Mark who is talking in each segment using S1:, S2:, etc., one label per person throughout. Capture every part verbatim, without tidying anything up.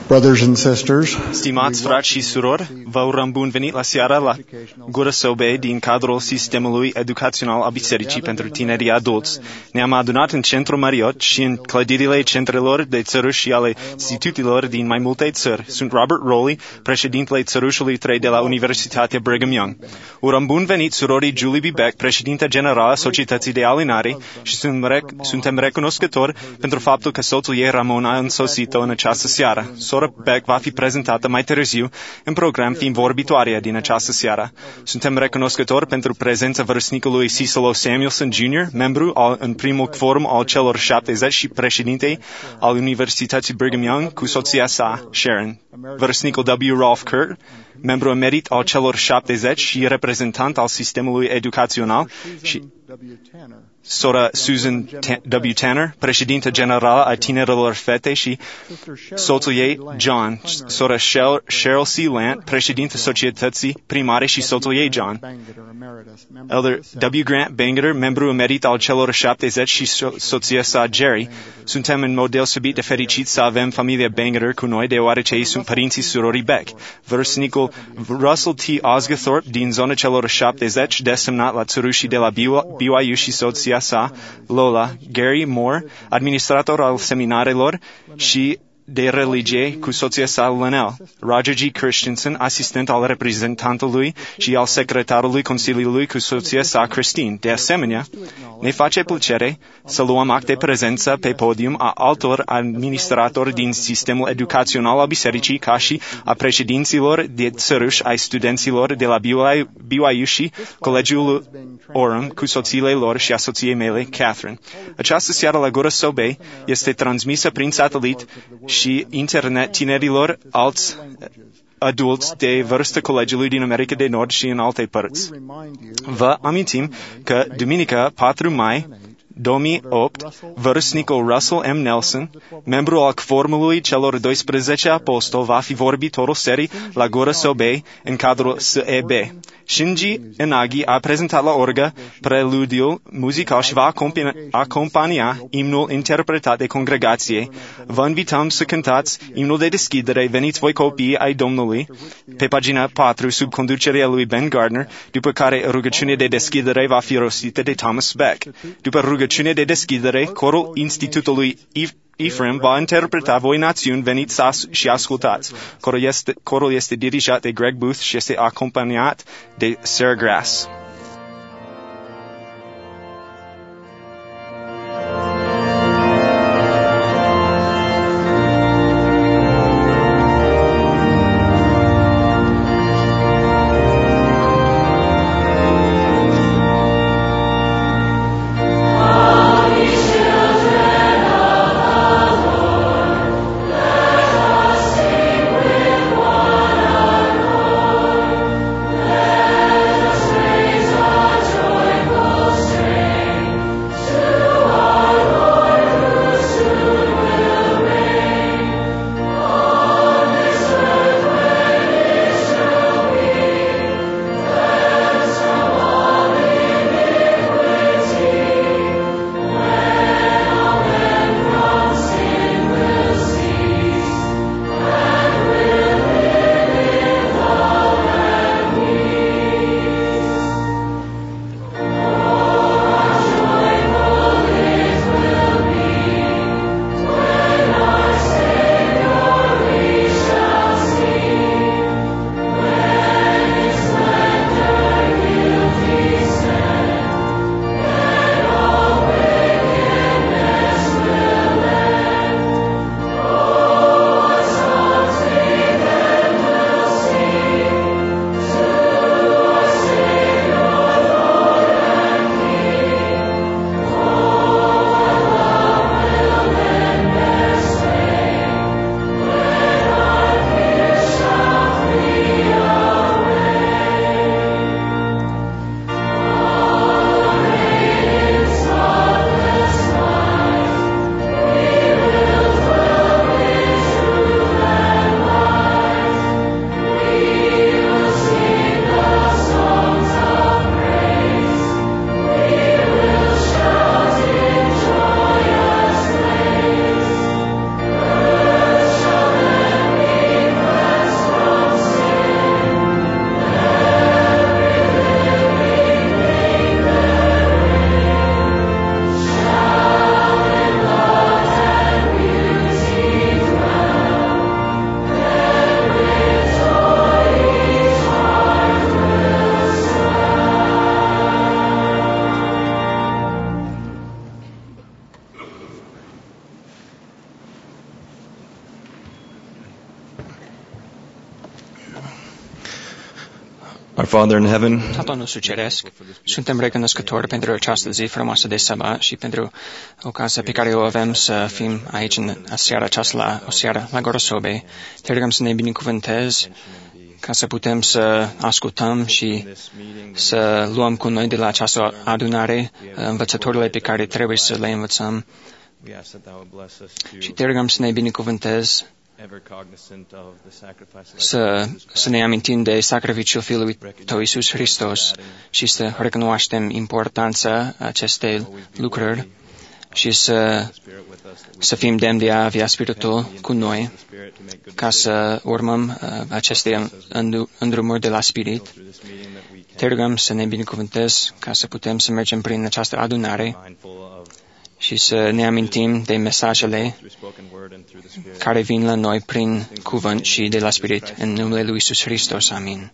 S1: Brothers and sisters,
S2: Stimați frați și surori, vă urăm bun venit la seara la Gură Sobe din cadrul sistemului educațional al Bisericii pentru tinerii adulți. Ne-am adunat în centrul Marriott și în clădirile centrelor de țăruși și ale institutelor din mai multe țări. Sunt Robert Rowley, președintele țărușului trei de la Universitatea Brigham Young. Urăm bun venit surorii Julie B. Beck, președinte generală a Societății de Alinare, și suntem recunoscători pentru faptul că soțul ei, Ramon, a însoțit-o în această seară. Sora Beck va fi prezentată mai târziu în program, fiind vorbitoarea din această seară. Suntem recunoscători pentru prezența vârstnicului Cecil O. Samuelson junior, membru al, în primul forum al celor șaptezeci și președinte al Universității Brigham Young cu soția sa, Sharon. Vârstnicul W. Rolf Kurt, membru emerit al celor șaptezeci și reprezentant al sistemului educațional, și sora Susan W. Tanner, președintă generală a tinerilor fete, și soțul ei, John, sora Cheryl C. Lant, președintă societății primare, și soțul ei, John. Elder W. Grant Bangeter, membru emerit al celor șaptezeci, și so- soția sa, Jerry. Suntem în mod deosebit de fericiți să avem familia Bangeter cu noi, deoarece ei sunt părinții surorii Beck. Vârstnicul Russell T. Osgathorpe, din zona celor șaptezeci, desemnat la țărușii de la B Y U, și soția sa, Lola. Gary Moore, administrator al seminarelor și de religie cu soția sa, Lynell. Roger G. Christensen, asistent al reprezentantului și al secretarului Consiliului cu soția sa, Christine. De asemenea, ne face plăcere să luăm act de prezență pe podium a altor administratori din sistemul educațional al Bisericii, ca și a președinților de țăruși ai studenților de la B Y U și Colegiul Orem cu soțiile lor și a soției mele, Catherine. Această seară la Gură Sobe este transmisă prin satelit și internet tinerilor alți adulți de vârstă Colegiului din America de Nord și în alte părți. Vă amintim că duminica patru mai două mii opt, vârstnicul Russell M. Nelson, membru al Quorumului celor doisprezece apostoli, va fi vorbitorul serii la Gură Sobe în cadrul S E B. Shinji Inagi a prezentat la orgă preludiul muzical și va acompania, acompania imnul interpretat de congregație. Vă invităm să cântați imnul de deschidere, Veniți voi copiii ai Domnului, pe pagina patru, sub conducerea lui Ben Gardner, după care rugăciunea de deschidere va fi rostită de Thomas Beck. După rugăciunea de deschidere, corul Institutului Ephraim va interpreta Voi națiuni, veniți și ascultați. Corul este, corul este dirijat de Greg Booth și este acompaniat de Sarah Grass.
S3: Praise
S1: Our Father in heaven,
S3: Tatăl nostru ceresc, suntem recunoscători pentru această zi frumoasă de sabat și pentru ocazia pe care o avem să fim aici în seara aceasta, la, o seară la Gura Sobei. Te rugăm să ne binecuvântezi ca să putem să ascultăm și să luăm cu noi de la această adunare învățăturile pe care trebuie să le învățăm. Și te rugăm să ne binecuvântezi, să, să ne amintim de sacrificiul Fiului Tău, Iisus Hristos, și să recunoaștem importanța acestei lucruri și să, să fim demni de a avea Spiritul cu noi, ca să urmăm uh, aceste îndrumuri de la Spirit. Te rugăm să ne binecuvântezi ca să putem să mergem prin această adunare și să ne amintim de mesajele care vin la noi prin cuvânt și de la Spirit. În numele Lui Iisus Hristos. Amin.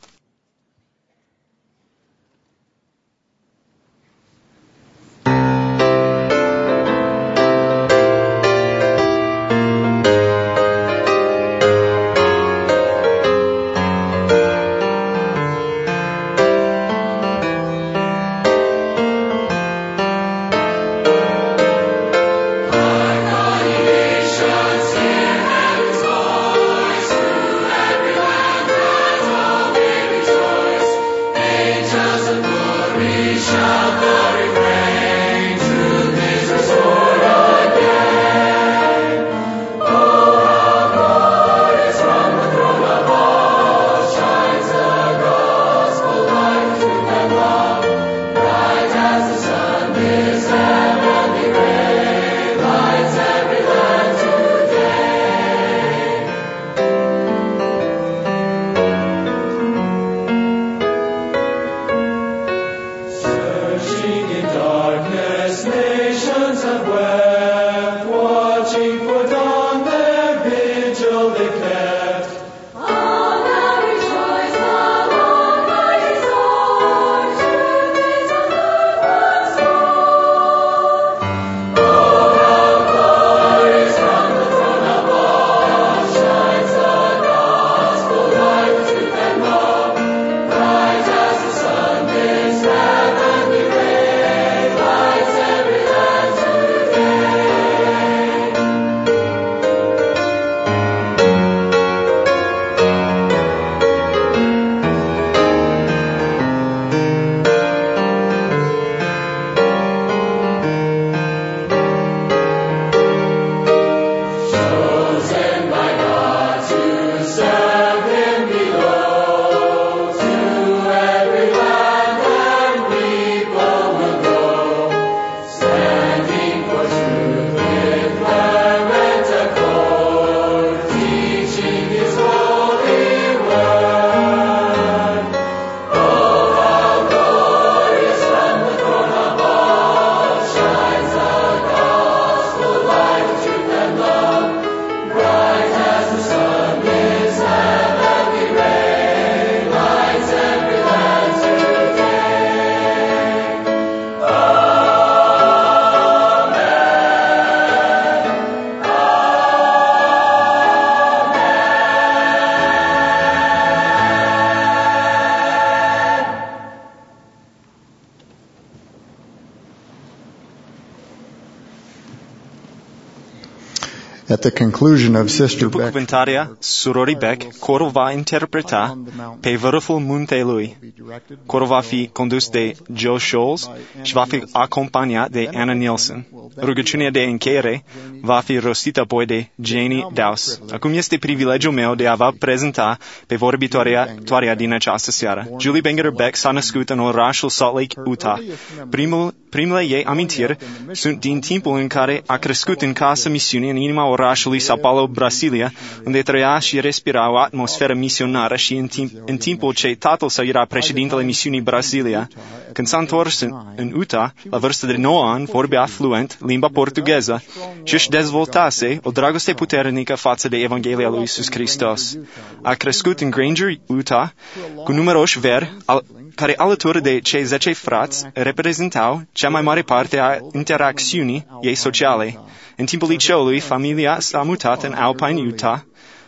S4: At the conclusion of Sister
S2: După
S4: Beck,
S2: cuvântarea surorii Beck, corul va interpreta pe vârful muntelui. Corul va fi condus de Joe Scholes și va fi acompaniat de Anna Nielsen. Rugăciunea de încheiere va fi rostită apoi de Janie Dowse. Acum este privilegiul meu de a vă prezenta pe vorbitoarea din această seară. Julie Bengeter Beck s-a născut în orașul Salt Lake, Utah. Primul, primele ei amintiri sunt din timpul în care a crescut în casa misiunii în inima orașului Sao Paulo, Brasilia, unde trăia și respira o atmosferă misionară și în, timp, în timpul ce tatăl său era președintele misiunii Brasilia. Când s-a întors în, în Utah, la vârstă de nouă ani, vorbea fluent limba portugheză și își dezvoltase o dragoste puternică față de Evanghelia lui Iisus Hristos. A crescut în Granger, Utah, cu numeroși veri, al, care alături de cei zece frați reprezentau cea mai mare parte a interacțiunii ei sociale. În timpul liceului, familia s-a mutat în Alpine, Utah,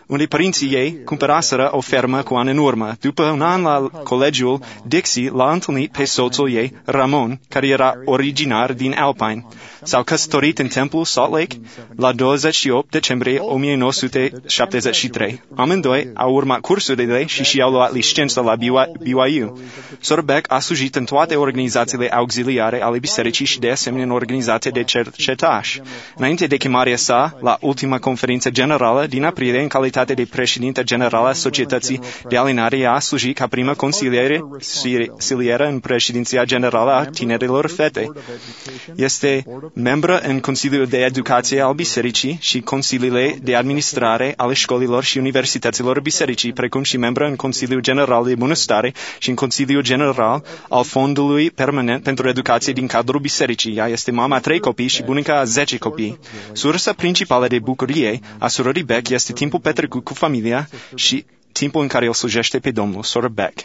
S2: unde părinții ei cumpăraseră o fermă cu ani în urmă. După un an la colegiul, Dixie l-a întâlnit pe soțul ei, Ramon, care era originar din Alpine. S-au căsătorit în templul Salt Lake la douăzeci și opt decembrie o mie nouă sute șaptezeci și trei. Amândoi au urmat cursurile și și-au luat licența la B Y U. Sora Beck a slujit în toate organizațiile auxiliare ale bisericii și de asemenea în organizația de cercetași. Înainte de chemarea sa la ultima conferință generală din aprilie, în calitate de președinte general a Societății de Alinare, ea a slujit ca prima consilieră în președinția generală a tinerilor fete. Este membră în Consiliul de Educație al Bisericii și Consiliile de Administrare ale școlilor și universităților bisericii, precum și membră în Consiliul General de Bunăstare și în Consiliul General al Fondului Permanent pentru Educație din cadrul bisericii. Ea este mama a trei copii și bunica a zece copii. Sursa principală de bucurie a surorii Beck este timpul petrecut cu familia și timpul în care îl slujește pe Domnul. Sora Beck.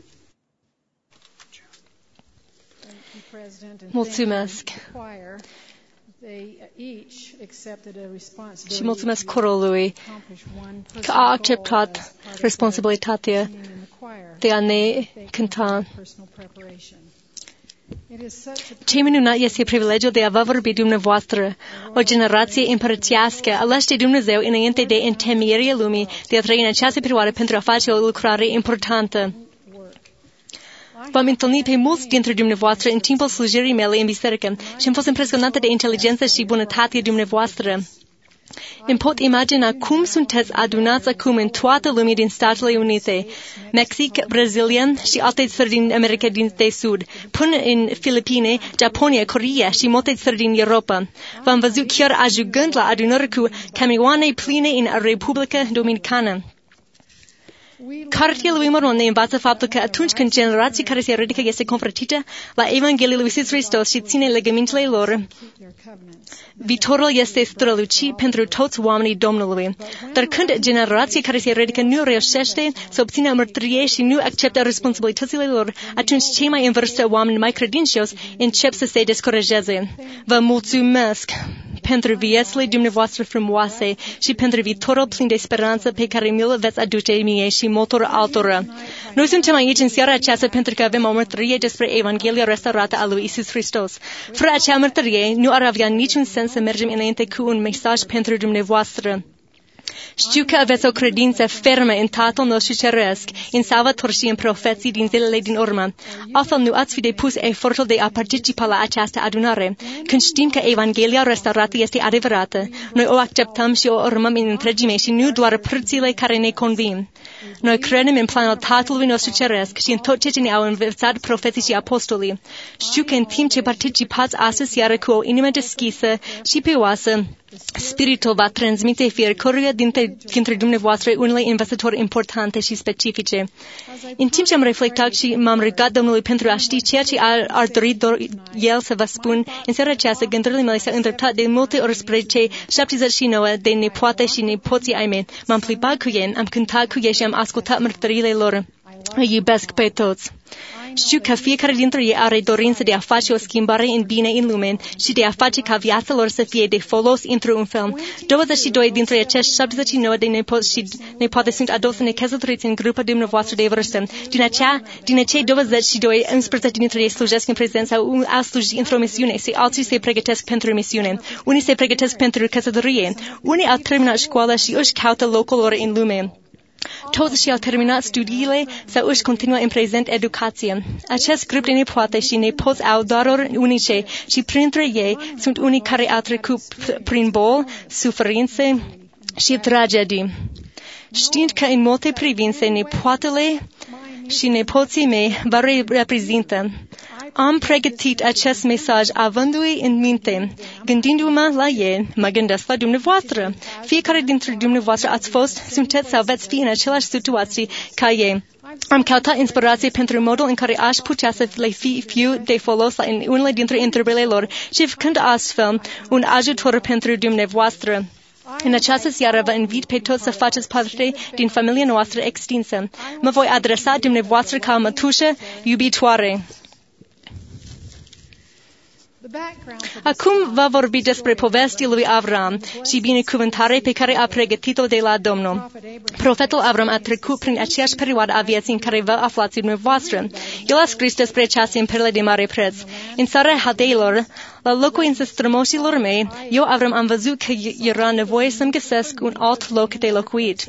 S1: Mulțumesc. Și mulțumesc corului că a acceptat responsabilitatea de a ne cânta. Ce minunat este privilegiul de a vă vorbi dumneavoastră, o generație împărățească, aleși de Dumnezeu înainte de întemeierea lumii, de a trăi în această perioadă pentru a face o lucrare importantă. V-am întâlnit pe mulți dintre dumneavoastră în timpul slujirii mele în biserică și am fost impresionată de inteligența și bunătatea dumneavoastră. Îmi pot imagina cum sunteți adunați acum în toată lumea din Statele Unite, Mexic, Brazilia și alte țări din America de Sud, până în Filipine, Japonia, Coreea și multe țări din Europa. V-am văzut chiar ajungând la adunări cu camioane pline în Republica Dominicană. Cartea lui Mormon ne învață faptul că atunci când generația care se ridică este convertită la Evanghelia lui Iisus Hristos și ține legămintele lor, viitorul este strălucit pentru toți oamenii Domnului. Dar când generația care se ridică nu reușește să obțină mărturie și nu acceptă responsabilitățile lor, atunci cei mai în vârstă oameni mai credincioși încep să se descurajeze. Vă mulțumesc pentru viețile dumneavoastră frumoase și pentru viitorul plin de speranță pe care mi-l veți aduce mie și multor altora. Noi suntem aici în seara aceasta pentru că avem o mărturie despre Evanghelia restaurată a lui Iisus Hristos. Fără acea mărturie nu ar avea niciun sens să mergem înainte cu un mesaj pentru dumneavoastră. Știu că aveți o credință fermă în Tatăl nostru ceresc, în Salvator și în profeții din zilele din urmă. Altfel nu ați fi depus efortul de a participa la această adunare. Când știm că Evanghelia restaurată este adevărată, noi o acceptăm și o urmăm în întregime și nu doar părțile care ne convin. Noi credem în planul Tatălui nostru ceresc și în tot ce ne-au învățat profeții și apostolii. Știu că în timp ce participați astăzi seară cu o inimă deschisă și pioasă, Spiritul va transmite fiecăruia dintre, dintre dumneavoastră unele învățători importante și specifice. În timp ce am reflectat și m-am rugat Domnului pentru a ști ceea ce ar, ar dori do- El să vă spun, în seara aceasta gândurile mele s-au îndreptat de multe ori spre cei șaptezeci și nouă de nepoate și nepoții ai mei. M-am plibat cu ei, am cântat cu ei și am ascultat mărturiile lor. Îi iubesc pe toți. Știu că fiecare dintre ei are dorință de a face o schimbare în bine în lume și de a face ca viața lor să fie de folos într-un fel. douăzeci și doi dintre acești șaptezeci și nouă de nepoți și nepoate sunt adulți necăsătoriți în grupul dumneavoastră de vârstă. Din, acea, din acei douăzeci și doi, unsprezece dintre ei slujesc în prezența, unii au slujit într-o misiune și alții se pregătesc pentru misiune. Unii se pregătesc pentru căsătorie. Unii au terminat școala și își caută locul lor în lume. Toți și-au terminat studiile sau își continuă în prezent educația. Acest grup de nepoate și nepoți au daruri unice și printre ei sunt unii care au trecut prin boli, suferințe și tragedii. Știind că în multe privințe nepoatele și nepoții mei vă reprezintă, am pregătit acest mesaj avându-i în minte. Gândindu-mă la ei, mă gândesc la dumneavoastră. Fiecare dintre dumneavoastră ați fost, sunteți sau veți fi în aceleași situații ca ei. Am căutat inspirație pentru modul în care aș putea să le fi, fiu de folos în unele dintre întrebările lor și făcând astfel un ajutor pentru dumneavoastră. În această seară vă invit pe toți să faceți parte din familia noastră extinsă. Mă voi adresa dumneavoastră ca mătușă iubitoare. Acum va vorbi despre povestea lui Avram și binecuvântarea pe care a pregătit-o de la Domnul. Profetul Avram a trecut prin aceeași perioadă a vieții în care vă aflați dumneavoastră. El a scris despre această în perle de mare preț. În țara Hadeilor, la locuința strămoșilor mei, eu, Avram, am văzut că era nevoie să-mi găsesc un alt loc de locuit.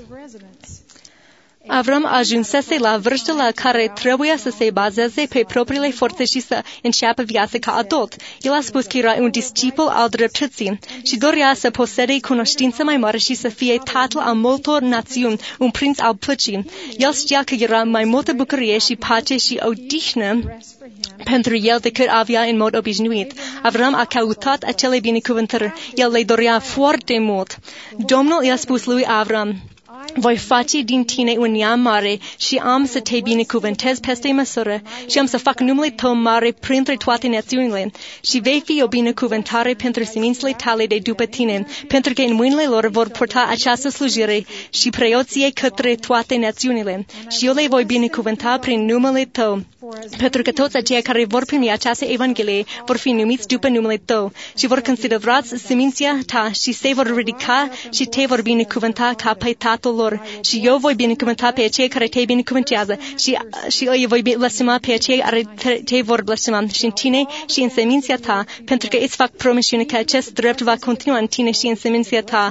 S1: Avram ajunsese la vârsta la care trebuia să se bazeze pe propriile forțe și să înceapă viața ca adult. El a spus că era un discipol al dreptății și dorea să posede cunoștință mai mare și să fie tatăl a multor națiuni, un prinț al păcii. El știa că era mai multă bucurie și pace și odihnă pentru el decât avea în mod obișnuit. Avram a căutat acele binecuvântări. El le dorea foarte mult. Domnul i-a spus lui Avram: voi face din tine un neam mare și am să te binecuvântez peste măsură și am să fac numele tău mare printre toate națiunile și vei fi o binecuvântare pentru semințele tale de după tine, pentru că în mâinile lor vor purta această slujire și preoție către toate națiunile și eu le voi binecuvânta prin numele tău. Pentru că toți aceia care vor primi această Evanghelie vor fi numiți după numele tău și vor considerați seminția ta și se vor ridica și te vor binecuvânta ca pe tatăl lor. Și eu voi binecuvânta pe cei care te binecuvântează și, și îi voi blestema pe cei care te, te vor blestema și în tine și în seminția ta, pentru că îți fac promisiune că acest drept va continua în tine și în seminția ta.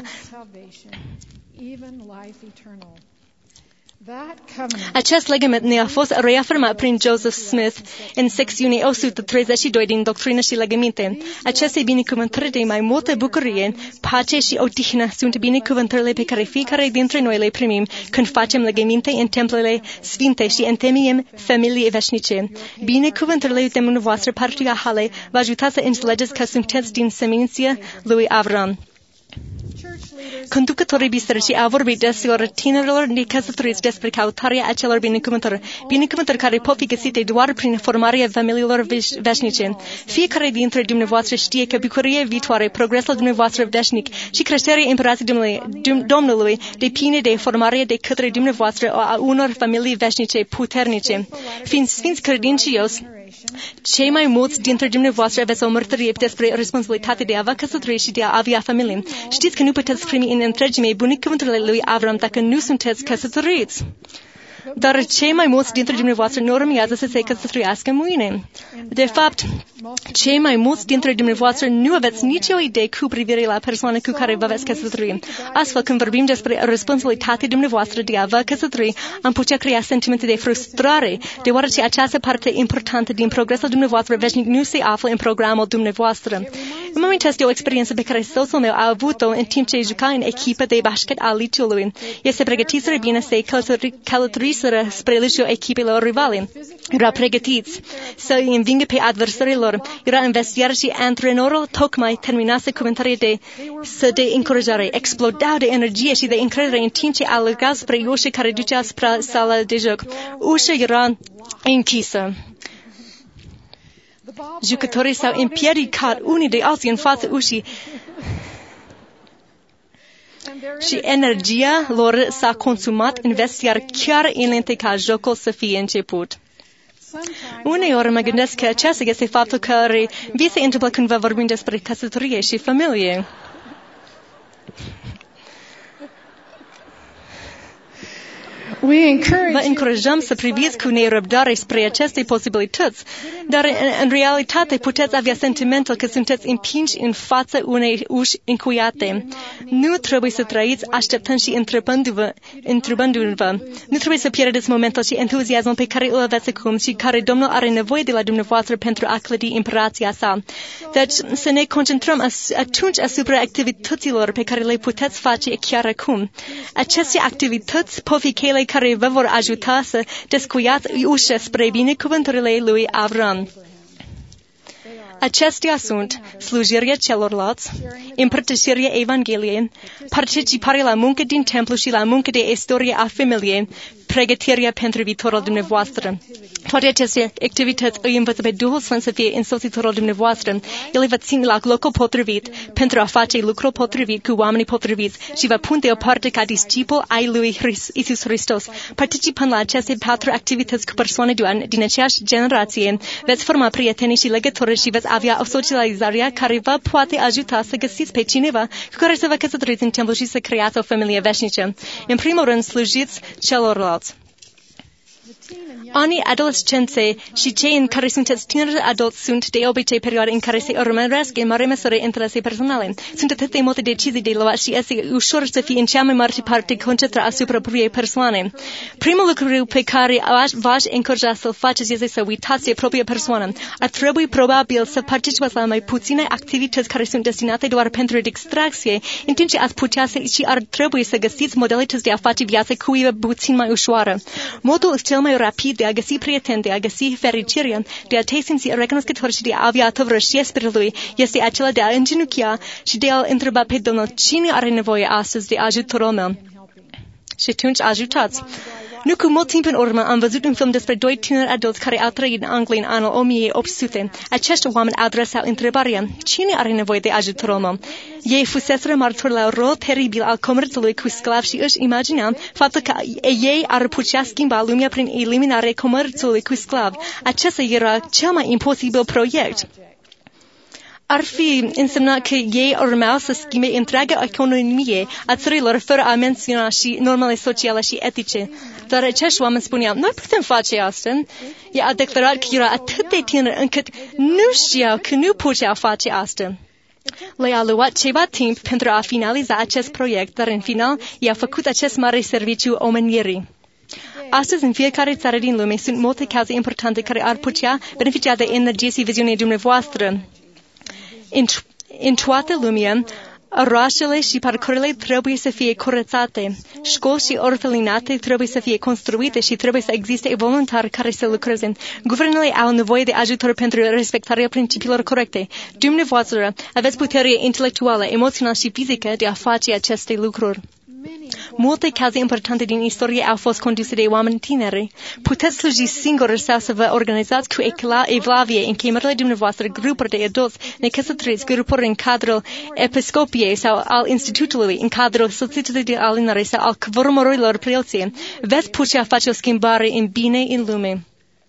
S1: Acest legământ ne-a fost reafirmat prin Joseph Smith în secțiunea o sută treizeci și doi din Doctrină și Legăminte. Aceste binecuvântări de mai multă bucurie, pace și odihnă sunt binecuvântările pe care fiecare dintre noi le primim când facem legăminte în templele sfinte și întemeiem familii veșnice. Binecuvântările dumneavoastră patriarhale vă ajută să înțelegeți că sunteți din seminția lui Avram. Conducătorii bisericii au vorbit deseori tinerilor necăsătoriți despre căutarea acelor binecuvântări, binecuvântări care pot fi găsite doar prin formarea familiilor veșnice. Fiecare dintre dumneavoastră știe că bucuria viitoare, progresul dumneavoastră veșnic și creșterea împărației Domnului depinde de formarea de către dumneavoastră a unor familii veșnice puternice. Fiind sfinți credincios, cei mai mulți dintre dumneavoastră aveți o mărturie despre responsabilitatea de a vă căsători și de a avea familie. Știți că nu puteți primi în întregime binecuvântările lui Avram dacă nu sunteți căsătoriți. Dar cei mai mulți dintre dumneavoastră nu urmează să se căsătorească mâine. De fapt, cei mai mulți dintre dumneavoastră nu aveți nicio idee cu privire la persoana cu care vă veți căsători. Astfel, când vorbim despre responsabilitatea dumneavoastră de a vă căsători, am putea crea sentimente de frustrare, deoarece această parte importantă din progresul dumneavoastră veșnic nu se află în programul dumneavoastră. Îmi amintesc de o experiență pe care soțul meu a avut-o în timp ce juca în echipă de basket al liceului. Este pregătiseră bine să călătoriseră spre liceul echipelor rivale. Era pregătiți să îi învingă pe adversarii lor. Era în vestiar și antrenorul tocmai terminase comentarii de, de încurajare. Explodau de energie și de încredere în timp ce alergau spre ușa care ducea spre sala de joc. Ușa era închisă. Jucătorii s-au împiedicat unii de alții în fața ușii și energia lor s-a consumat în vestiar chiar înainte ca jocul să fie început. Uneori mă gândesc că acesta este faptul care vi se întâmplă când vă vorbim despre căsătorie și familie. Vă încurajăm să priviți cu nerăbdare spre aceste posibilități, dar în, în realitate puteți avea sentimentul că sunteți împinși în fața unei uși încuiate. Nu trebuie să trăiți așteptând și întrebându-vă, întrebându-vă. Nu trebuie să pierdeți momentul și entuziasmul pe care îl aveți acum și care Domnul are nevoie de la dumneavoastră pentru a clădi împărația sa. Deci să ne concentrăm as, atunci asupra activităților pe care le puteți face chiar acum. Aceste activități pot fi cele care vă vor ajuta să descuiați ușa spre binecuvântările lui Avram. Acestea sunt slujirea celorlalți, împărtășirea Evangheliei, participarea la muncă din templu și la muncă de istorie a familiei, pregătirea pentru viitorul dumneavoastră. Toate aceste activități îi învăță pe Duhul Sfânt să fie însoțitorul dumneavoastră. El vă ține la locul potrivit pentru a face lucrul potrivit cu oamenii potriviți și vă pune deoparte ca discipol ai lui Iisus Hristos. Participând la aceste patru activități cu persoane din aceeași generație, veți forma prietenii și legături și veți veți avea o socializare care vă poate ajuta să găsiți pe cineva cu care să vă căsătoriți în templu și să creați o familie veșnică. În primul rând, slujiți celorlalți. Anii adolescenței și cei în care sunteți tineri adulți sunt de obicei perioade în care se urmăresc în mare măsură interese personale. Sunt atât de multe decizii de luat și este ușor să fii în cea mai mare parte concentrat asupra propriei persoane. Primul lucru pe care v-aș încuraja să-l faceți este să uitați de propria persoană. Ar trebui probabil să participați la mai puține activități care sunt destinate doar pentru distracție, în timp ce ați putea să, și ar trebui să găsiți modalități de a face viața cuiva puțin mai ușoară. Modul cel mai rapid de a găsi prieteni, de a găsi fericire, de a te simți recunoscător și de a avea tăvărășia spiritului este acela de a îngenuchia și de a-L întreba pe Domnul cine are nevoie astăzi de ajutorul meu. Și atunci ajutați. Nu cu mult timp în urmă am văzut un film despre doi tineri adulți care au trăit în Anglia în anul o mie opt sute. Acești oameni adresau întrebarea, cine are nevoie de ajutorul meu? Ei fuseseră martori la rol teribil al comerțului cu sclavi și își imagineau faptul că ei ar putea schimba lumea prin eliminarea comerțului cu sclavi. Acesta era cel mai imposibil proiect. Ar fi însemnat că ei urmau să schimbe întreaga economie a țărilor fără a menționa și normele sociale și etice. Dar acești oameni spuneau, noi putem face asta. Ei a declarat că era atât de tânăr încât nu știau că nu puteau face asta. Le-a luat ceva timp pentru a finaliza acest proiect, dar în final i-a făcut acest mare serviciu omenirii. Astăzi, în fiecare țară din lume, sunt multe cauze importante care ar putea beneficia de energie și viziunea dumneavoastră. În, în toată lumea, orașele și parcurile trebuie să fie curățate. Școli și orfelinate trebuie să fie construite și trebuie să existe voluntari care să lucreze. Guvernele au nevoie de ajutor pentru respectarea principiilor corecte. Dumneavoastră aveți puterea intelectuală, emoțională și fizică de a face aceste lucruri. Multe cauze importante din istorie au fost conduse de oameni tineri. Puteți sluji singuri sau să vă organizați cu evlavie în chemările dumneavoastră grupuri de adulți necăsătoriți, grupuri în cadrul episcopiei sau al institutului, în cadrul societății de alinare sau al cvorumurilor preoții. Veți putea face o schimbare în bine în lume.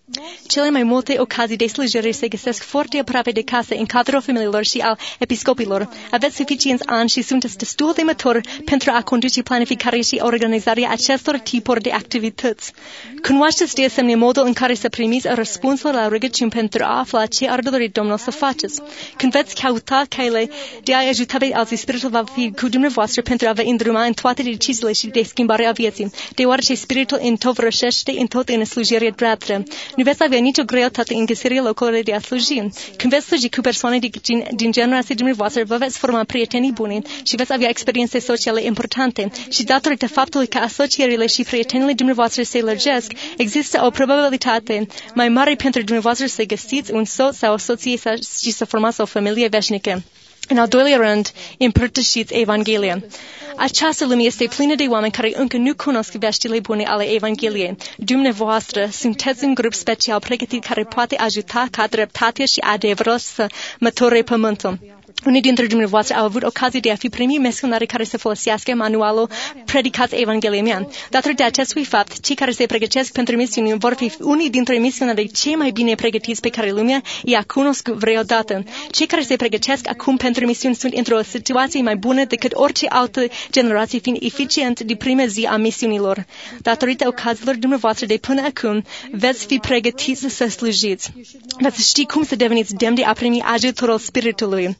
S1: Cele mai multe ocazii de slujire se găsesc foarte aproape de casă în cadrul familiilor și al episcopilor. Aveți suficienți ani și sunteți destul de maturi pentru a conduce planificarea și organizarea acestor tipuri de activități. Cunoașteți de asemenea modul în care să primiți răspunsul la rugăciuni pentru a afla ce ar dori Domnul să faceți. Când veți căuta cale de a ajuta pe alții, Spiritul va fi cu dumneavoastră pentru a vă îndruma în toate deciziile și de schimbare a vieții, deoarece Spiritul întovărășește în tot în slujirea dreaptă. Nu veți avea nicio greutate în găsirea locurilor de a sluji. Când veți sluji cu persoane din, din generația dumneavoastră, vă veți forma prietenii bune și veți avea experiențe sociale importante. Și datorită faptului că asocierile și prietenile dumneavoastră se lărgesc, există o probabilitate mai mare pentru dumneavoastră să găsiți un soț sau o soție și să formați o familie veșnică. În al doilea rând, împărtășiți Evanghelia. Această lume este plină de oameni care încă nu cunosc veștile bune ale Evangheliei. Dumneavoastră sunteți un grup special pregătit care poate ajuta ca dreptatea și adevărul să măture pământul. Unii dintre dumneavoastră au avut ocazia de a fi primii misionari care să folosească manualul Predicați Evanghelia mea. Datorită acestui fapt, cei care se pregătesc pentru misiuni vor fi unii dintre misionarii cei mai bine pregătiți pe care lumea i-a cunoscut vreodată. Cei care se pregătesc acum pentru misiuni sunt într-o situație mai bună decât orice altă generație, fiind eficient de prima zi a misiunilor. Datorită ocaziilor dumneavoastră de până acum, veți fi pregătiți să slujiți. Veți ști cum să deveniți demni de a primi ajutorul Spiritului.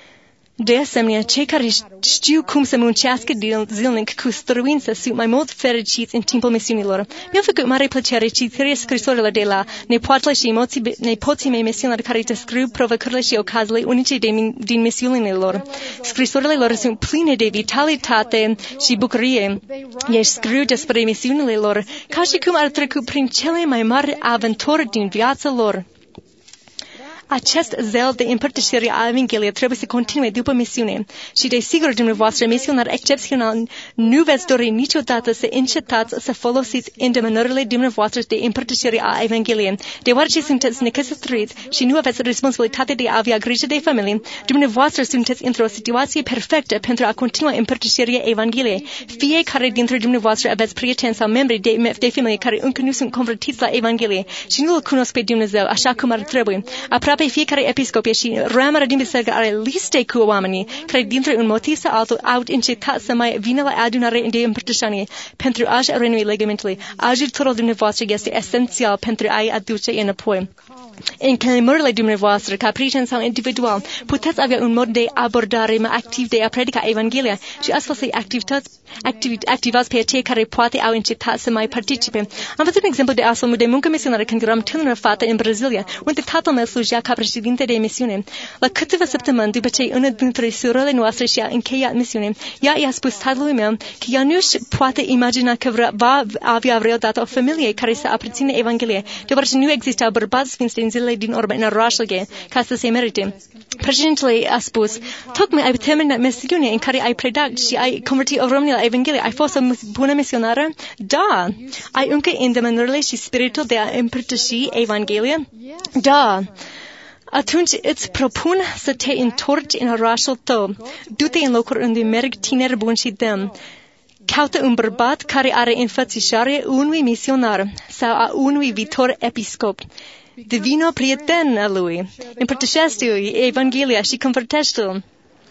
S1: De asemenea, cei care știu cum să muncească zilnic cu stăruință sunt mai mult fericiți în timpul misiunilor. Mi-a făcut mare plăcere citirea scrisorilor de la nepoatele și nepoții mei misionari care descriu provocările și ocaziile unice de, din misiunile lor. Scrisorile lor sunt pline de vitalitate și bucurie. Ei scriu despre misiunile lor ca și cum ar trecut prin cele mai mari aventuri din viața lor. Acest zel de împărtășire a Evangheliei trebuie să continue după misiune. Și desigur, dumneavoastră, misionar excepțional, nu veți dori niciodată să încetați să folosiți îndemânările dumneavoastră de împărtășire a Evangheliei. Deoarece sunteți necăsătoriți și nu aveți responsabilitatea de a avea grijă de familie, dumneavoastră sunteți într-o situație perfectă pentru a continua împărtășirea Evangheliei. Fiecare dintre dumneavoastră aveți prieteni sau membri de, de familie care încă nu sunt convertiți la Evanghelie și nu îl cunosc pe Dumnezeu așa cum ar trebui. Aproape pe fiecare episcopie și ramără din biserică are liste cu oamenii care dintre un motiv sau altul au încetat să mai vină la adunare de împărtășanie pentru a-și renui legămintele. Ajutorul dumneavoastră este esențial pentru a-i aduce înapoi. În chemările dumneavoastră, ca prieten sau individual, puteți avea un mod de abordare mai activ de a predica Evanghelia și astfel să activități, activ, activați pe cei care poate au încetat să mai participe. Am văzut un exemplu de astfel de muncă misionară când eram tânără fată în Brazilia, unde tatăl meu slujea ca președinte de misiune. La câteva săptămâni după ce una dintre surorile noastre și-a încheiat misiune, ea i-a spus tatălui meu că ea nu își poate imagina că vrea, va avea vreodată o familie care să aparține Evanghelia, deoarece nu existau bărbați sfinți în zilele din urmă în orașele ca să se merite. Președintele a spus, tocmai ai terminat misiunea în care ai predat și ai convertit oamenii la Evanghelie. Ai fost o bună misionară? Da. Ai încă îndemânările și spiritul de a împărtăși Evanghelia? Da. Atunci îți propun să te întorci în orașul tău. Du-te în locuri unde merg tineri buni și demni. Caută un bărbat care are înfățișarea unui misionar sau a unui viitor episcop. Devină prieten al lui, împărtășește-i Evanghelia și convertește-l.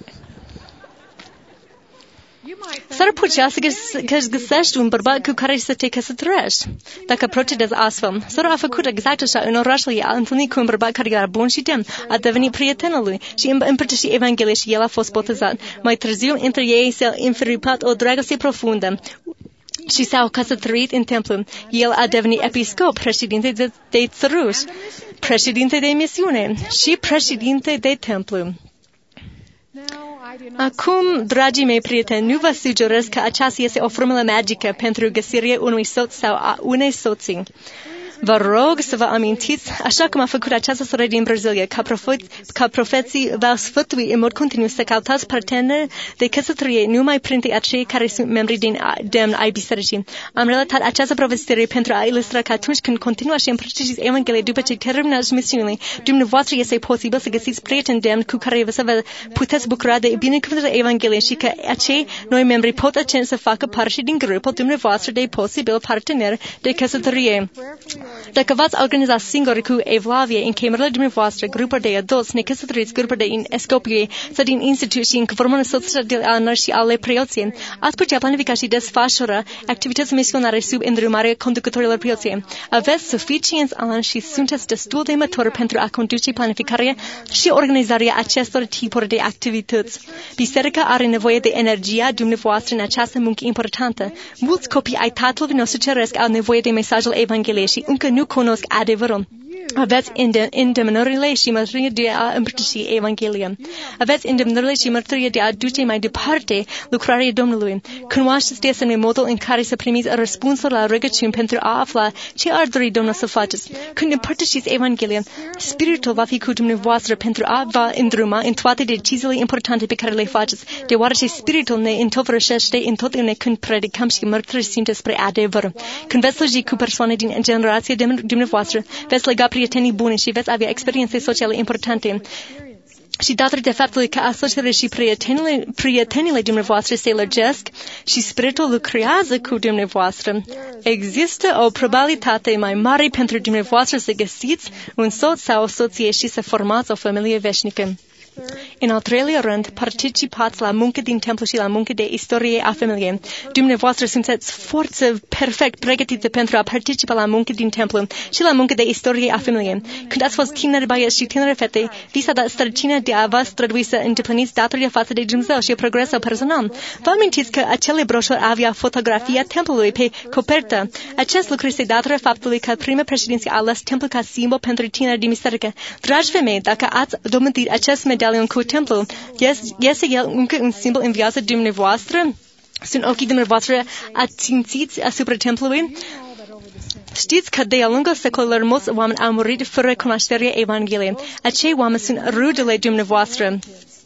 S1: S-ar putea să găsești un bărbat cu care să te căsătorești. Dacă procedezi astfel, sora a făcut exact așa în orașul ei, a întâlnit cu un bărbat care era bun și demn, a devenit prietenul lui și împărtăși Evanghelia și el a fost botezat. Mai târziu, între ei s-a înfiripat o dragoste profundă și s-au căsătorit în templu. El a devenit episcop, președinte de, de țăruș, președinte de misiune și președinte de templu. Acum, dragii mei prieteni, nu vă sugerez că aceasta este o formulă magică pentru găsirea unui soț sau a unei soții. Vă rog să vă amintiți, așa cum a făcut această soră din Brazilia, ca, profet, ca profeții v-au sfătui în mod continuu să căutați parteneri de căsătorie numai printre acei care sunt membri din demn ai bisericii. Am relatat această povestire pentru a ilustra că atunci când continuați și împărtășiți Evanghelia după ce terminați misiunile, dumneavoastră este posibil să găsiți prieteni demn cu care să vă puteți bucura de binecuvântarea Evangheliei și că acei noi membri pot atent să facă parte din grupul dumneavoastră de posibil parteneri de căsătorie. Dacă v-ați organizat singuri cu Evlavie în chemările dumneavoastră, grupuri de adulți, necăsătoriți, grupuri de escopii sau din instituții în conformul societăților și ale preoției, ați putea planifica și desfășura activități misionare sub îndrumarea conducătorilor preoției. Aveți suficienți ani și sunteți destul de maturi pentru a conduce planificarea și organizarea acestor tipuri de activități. Biserica are nevoie de energia dumneavoastră în această muncă importantă. Mulți copii ai Tatălui nostru Ceresc au nevoie de mesajul Evangheliei și încă nu cunosc adevărul. Aveți îndemânările și mărturie de a împărtăși Evanghelia. Aveți îndemânările și mărturie de a duce mai departe lucrarea Domnului. Cunoașteți de asemenea modul în care să primiți răspunsuri la rugăciuni pentru a afla ce ar dori Domnul să faceți. Când împărtășiți Evanghelia, Spiritul va fi cu dumneavoastră pentru a vă îndruma în toate deciziile importante pe care le faceți, deoarece Spiritul ne întovărășește întotdeauna când predicăm și mărturisim despre adevăr. Când veți sluji cu persoane din generația dumneavoastră, veți lega prietenii buni și veți avea experiențe sociale importante. Și datorită faptului că asocierile și prietenile, prietenile dumneavoastră se lărgesc și Spiritul lucrează cu dumneavoastră, există o probabilitate mai mare pentru dumneavoastră să găsiți un soț sau o soție și să formați o familie veșnică. În al treilea rând, participați la muncă din templu și la muncă de istorie a familiei. Dumneavoastră sunteți foarte perfect pregătiți pentru a participa la muncă din templu și la muncă de istorie a familiei. Când ați fost tineri băieți și tineri fete, vi s-a dat străcina de a vă strădui să îndepliniți datoria față de Dumnezeu și progresul personal. Vă amintiți că acele broșuri avea fotografia templului pe copertă. Acest lucru se datoră faptului că prima președinție a ales templul ca simbol pentru tineri din biserică. Dragi femei, dacă ați domnit acest medalion cu templul, este el încă un simbol în viața dumneavoastră? Sunt ochii dumneavoastră ațințiți asupra templului? Știți că de-a lungul secolelor mulți oameni au murit fără cunoașterea Evangheliei. Acei oameni sunt rudele dumneavoastră.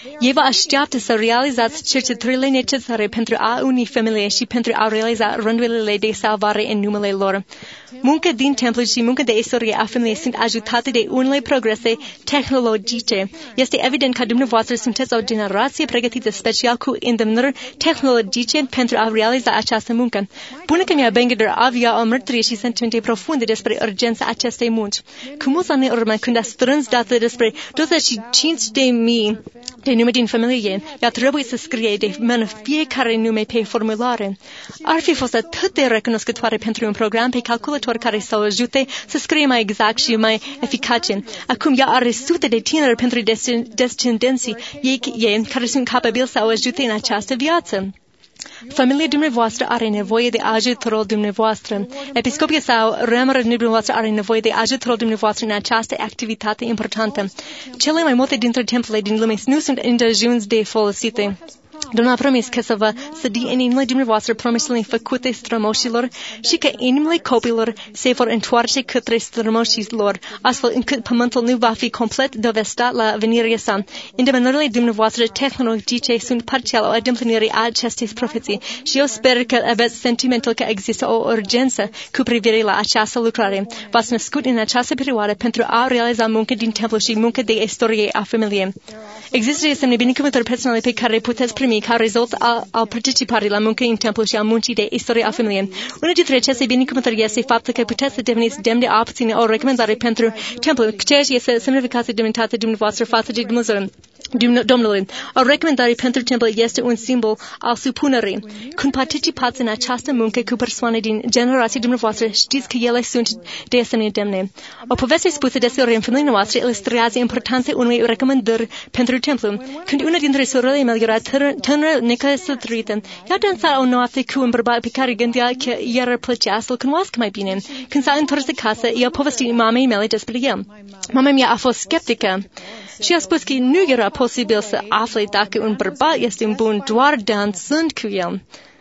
S1: Ei vă așteaptă să realizați cercetările necesare pentru a uni familie și pentru a realiza rânduielile de salvare în numele lor. Munca din templu și munca de istorie a familiei sunt ajutate de unele progrese tehnologice. Este evident că dumneavoastră sunteți o generație pregătită special cu îndemnări tehnologice pentru a realiza această muncă. Bunica mea Bengeder avea o mărturie și sentimente profunde despre urgența acestei munci. Cu mulți ani în urmă, când a strâns date despre douăzeci și cinci de mii de nume din familie, ea trebuie să scrie de mână fiecare nume pe formulare. Ar fi fost atât de recunoscătoare pentru un program pe calculator care să o ajute să scrie mai exact și mai eficace. Acum ea are sute de tineri pentru descendenții ei, ei care sunt capabili să o ajute în această viață. Familia dumneavoastră are nevoie de ajutorul dumneavoastră. Episcopia sau ramura dumneavoastră are nevoie de ajutorul dumneavoastră în această activitate importantă. Cele mai multe dintre templele din lume nu sunt îndeajuns de folosite. Domnul a promis că să vă sădi în inimile dumneavoastră promisiunile făcute strămoșilor și că inimile copilor se vor întoarce către strămoșilor, astfel încât pământul nu va fi complet dovestat la venirea sa. Îndemânările dumneavoastră tehnologice sunt parțial o îndeplinire a acestei profeții și eu sper că aveți sentimentul că există o urgență cu privire la această lucrare. V-ați născut în această perioadă pentru a realiza muncă din templu și muncă de istorie a familiei. Există semne binecuvântări personale pe care puteți primi ca rezult al, al participării la muncă în templu și a muncii de istorie a familiei. Una dintre aceste binecuvântări este faptul că puteți să deveniți demn de a obține o recomandare pentru templu, ceea ce este semnificația demnitatea dumneavoastră față de Dumnezeu. Domnului, o recomandare pentru templu este un simbol al supunerii. Când participați în această muncă cu persoane din generația dumneavoastră, știți că ele sunt de asemenea demne. O poveste spusă deseori în familiile noastre ilustrează importanța unei recomandări pentru templu. Când una dintre surorile mele era tânără necăsătorită, ea dansa o noapte cu un bărbat pe care gândea că i-ar plăcea să-l cunoască mai bine. Când s-a întors de casă, ea povestea mamei mele despre el. Mama mea a fost sceptică și a spus că nu era posibil să afle dacă un bărbat este un bun doar dansând cu el.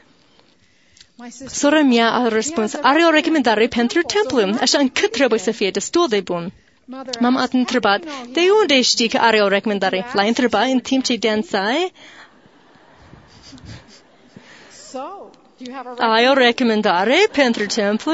S1: Sora mea a răspuns, are o recomandare pentru templu, așa încât trebuie să fie destul de bun. Mama a întrebat, de unde știi că are o recomandare? L-a întrebat în timp ce dansai? Ai o recomandare pentru templu?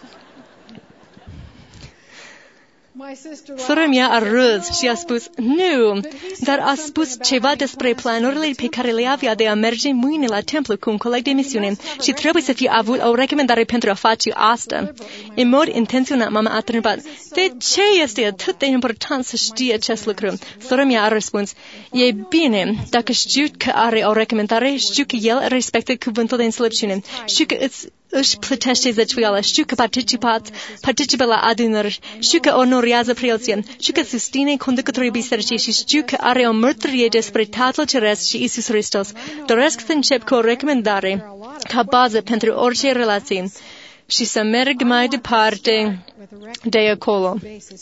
S1: Sora mea a râs și a spus, nu, dar a spus ceva despre planurile pe care le avea de a merge mâine la templu cu un coleg de misiune și trebuie să fie avut o recomandare pentru a face asta. În mod intenționat, mama a întrebat, de ce este atât de important să știe acest lucru? Sora mea a răspuns, e bine, dacă știu că are o recomandare, știu că el respectă cuvântul de înțelepciune, știu că îți își plătește zeciuiala, știu că participat, participă la adunări, știu că onorează preoția, știu că susține conducătorii bisericii și știu că are o mărturie despre Tatăl Ceresc și Iisus Hristos. Doresc să încep cu o recomandare ca bază pentru orice relație și să merg mai departe de acolo.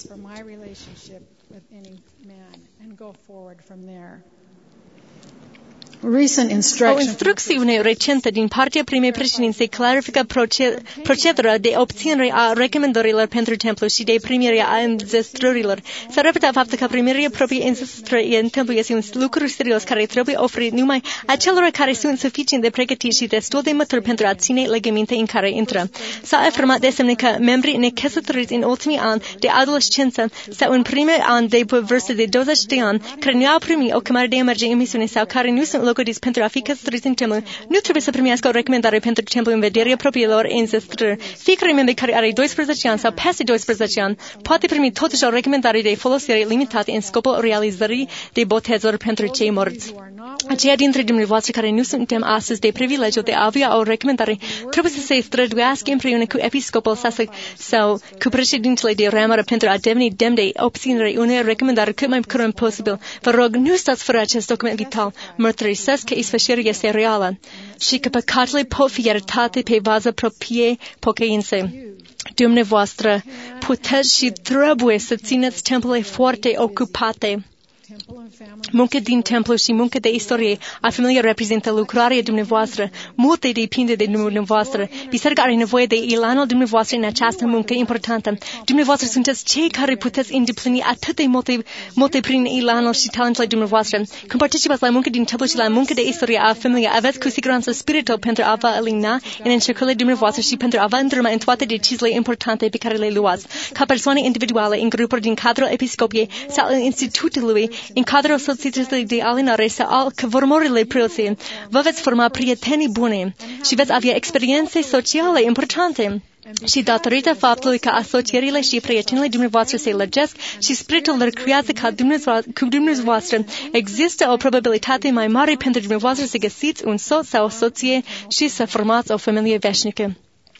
S1: O instrucțiune recentă din partea primei președințe clarifică procedura de obținere a recomandărilor pentru templu și de primire a înzestrărilor. S-a repetat faptul că primirea proprie înzestrării în templu este un lucru serios care trebuie oferit numai acelor care sunt suficient de pregătiți și destul de maturi pentru a ține legăminte în care intră. S-a afirmat de asemenea că membrii necăsătoriți în ultimii ani de adolescență sau în primul an de vârstă de douăzeci de ani care nu au primit o chemare de a merge în misiune sau care nu sunt locodiți pentru a fi căsătoriți în templu, nu trebuie să primească o recomandare pentru templu în vederea propriilor înzestrări. Fiecare membru care are doisprezece ani sau peste doisprezece ani poate primi totuși o recomandare de folosire limitată în scopul realizării de botezuri pentru cei morți. Aceia dintre dumneavoastră care nu suntem astăzi de privilegiul de a avea o recomandare trebuie să se străduiască împreună cu episcopul sau, sau cu președintele de ramură pentru a deveni demn de obținere unei recomandări cât mai curând posibil. Vă rog, nu stați fără acest document vital. Mărturisesc că isfășirea este reală și că păcatele pot fi iertate pe bază propriei pocăințe. Dumneavoastră puteți și trebuie să țineți templele foarte ocupate. Munca din templu și munca de istorie a familiei reprezintă lucrarea dumneavoastră. Multe depinde de dumneavoastră. Biserica are nevoie de elanul dumneavoastră în această muncă importantă. Dumneavoastră sunteți cei care puteți îndeplini atât de multe, multe prin elanul și talentele dumneavoastră. Când participați la munca din templu și la munca de istorie a familiei, aveți cu siguranță spiritul pentru a vă alina în încercările dumneavoastră și pentru a vă îndruma în toate deciziile importante pe care le luați. Ca persoane individuale, în grupuri din cadrul episcopiei sau în institutului, în cadrul societății de alinare sau al căvormorile preoții, vă veți forma prietenii bune și veți avea experiențe sociale importante. Și datorită faptului că asocierile și prietenile dumneavoastră se lăgesc și spiritul lor creează ca cu dumneavoastră, există o probabilitate mai mare pentru dumneavoastră să găsiți un soț sau o soție și să formați o familie veșnică.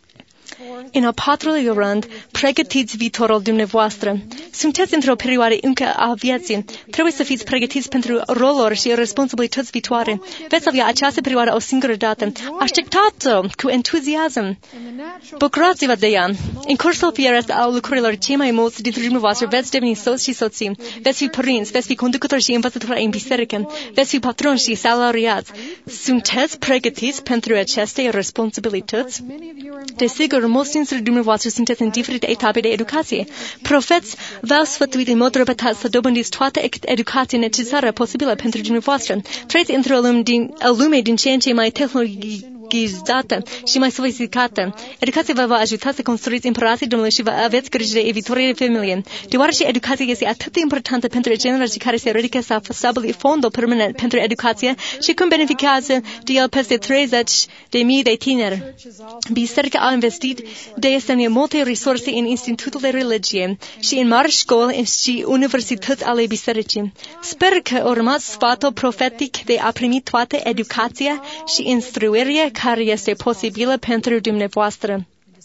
S1: În al patrulea rând, pregătiți viitorul dumneavoastră. Sunteți într-o perioadă încă a vieții. Trebuie să fiți pregătiți pentru roluri și responsabilități viitoare. Veți avea această perioadă o singură dată. Așteptați-o cu entuziasm. Bucurați-vă de ea. În cursul firesc al lucrurilor, cei mai mulți dintre dumneavoastră veți deveni soți și soții. Veți fi părinți, veți fi conducători și învățători în biserică. Veți fi patroni și salariați. Sunteți pregătiți pentru aceste responsabilități? Desigur, mulți dintre dumneavoastră sunteți în diferite etape de educație. Profeți v-au sfătuit în mod repetat să dobândiți toată educația necesară posibilă pentru dumneavoastră. Trăiți într-o lume din, o lume din ce în ce mai tehnologizată și mai sofisticată. Educația vă va ajuta să construiți împărații Domnului și vă aveți grijă de viitoria familie. Deoarece educația este atât de importantă pentru generații care se ridică să stabili fondul permanent pentru educație și cum beneficiază de el peste treizeci de mii de tineri. Biserica a investit de asemenea multe resurse în institutul de religie și în mari școli și universități ale bisericii. Sper că urmați sfatul profetic de a primi toată educația și instruirea care este posibilă pentru dumneavoastră.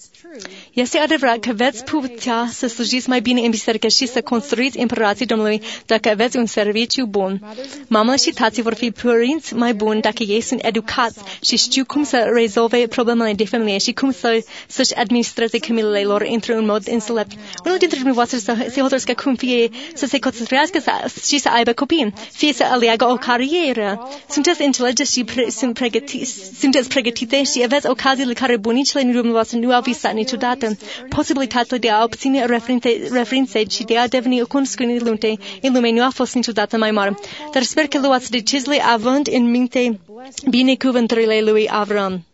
S1: Este adevărat că veți putea să slujiți mai bine în biserică și să construiți împărații Domnului dacă aveți un serviciu bun. Mama și tații vor fi părinți mai buni dacă ei sunt educați și știu cum să rezolve problemele de familie și cum să, să-și administreze familiile lor într-un mod înțelept. Unul dintre dumneavoastră să se hotărăscă cum fie să se căsătorească și să aibă copii, fie să aleagă o carieră. Sunteți înțelegeți și pre, sunt pregăti, sunteți pregătite și aveți ocaziile care bunicile dumneavoastră nu au visat niciodată. Posibilitatea de a obține referințe, referințe și de a deveni cunoscut în lume, în lume nu a fost niciodată mai mare. Dar sper că luați deciziile având în minte binecuvântările lui Avram.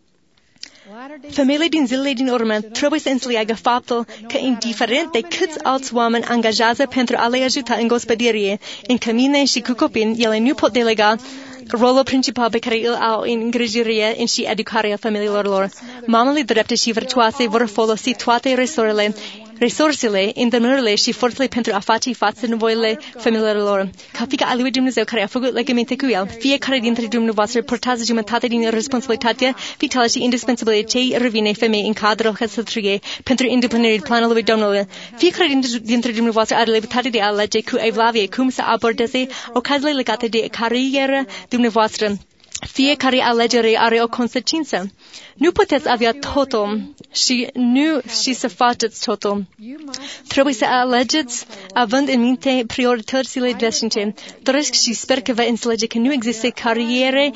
S1: Femeile din zilele din urmă trebuie să înțeleagă faptul că, indiferent de câți alți oameni angajează pentru a le ajuta în gospodărie, în cămine și cu copii, ele nu pot delega rolul principal pe care îl au în îngrijirea și educarea familiilor lor. Mamele drepte și virtuoase vor folosi toate resursele, resursele, îndemnurile și forțele pentru a face față nevoile familiilor lor. Ca fiica a lui Dumnezeu care a făcut legăminte cu el, fiecare dintre dumneavoastră purtați jumătate din responsabilitatea vitală și indispensabilă ce revine femei în cadrul căsătoriei pentru îndeplinirea planului Domnului. Fiecare dintre dumneavoastră are libertatea de a alege cu evlavie cum să abordeze ocaziile legate de carieră dumneavoastră. Fiecare alegere are o consecință. Nu puteți avea totul și nu și să faceți totul. Trebuie să alegeți având în minte prioritățile veșnice. Doresc și sper că vă înțelege că nu există cariere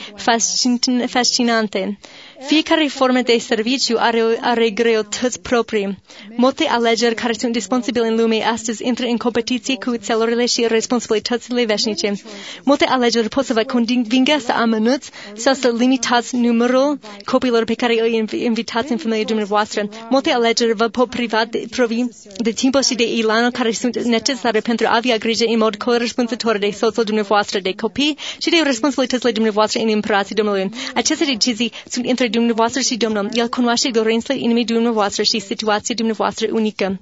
S1: fascinante. Fiecare formă de serviciu are, are greutăți proprii. Multe alegeri care sunt disponibile în lume astăzi intră în competiție cu țelurile și responsabilitățile veșnice. Multe alegeri pot să vă convingă să amânați sau să limitați numărul copiilor pe care îi invitați în familia dumneavoastră. Multe alegeri vă pot priva de, provi de timpul și de elanul care sunt necesare pentru a avea grijă în mod corespunzător de soțul dumneavoastră, de copii și de responsabilitățile dumneavoastră în împărații Domnului. Aceste decizii sunt între dumneavoastră și Domnul. El cunoaște dorințele inimii dumneavoastră și situația dumneavoastră unică.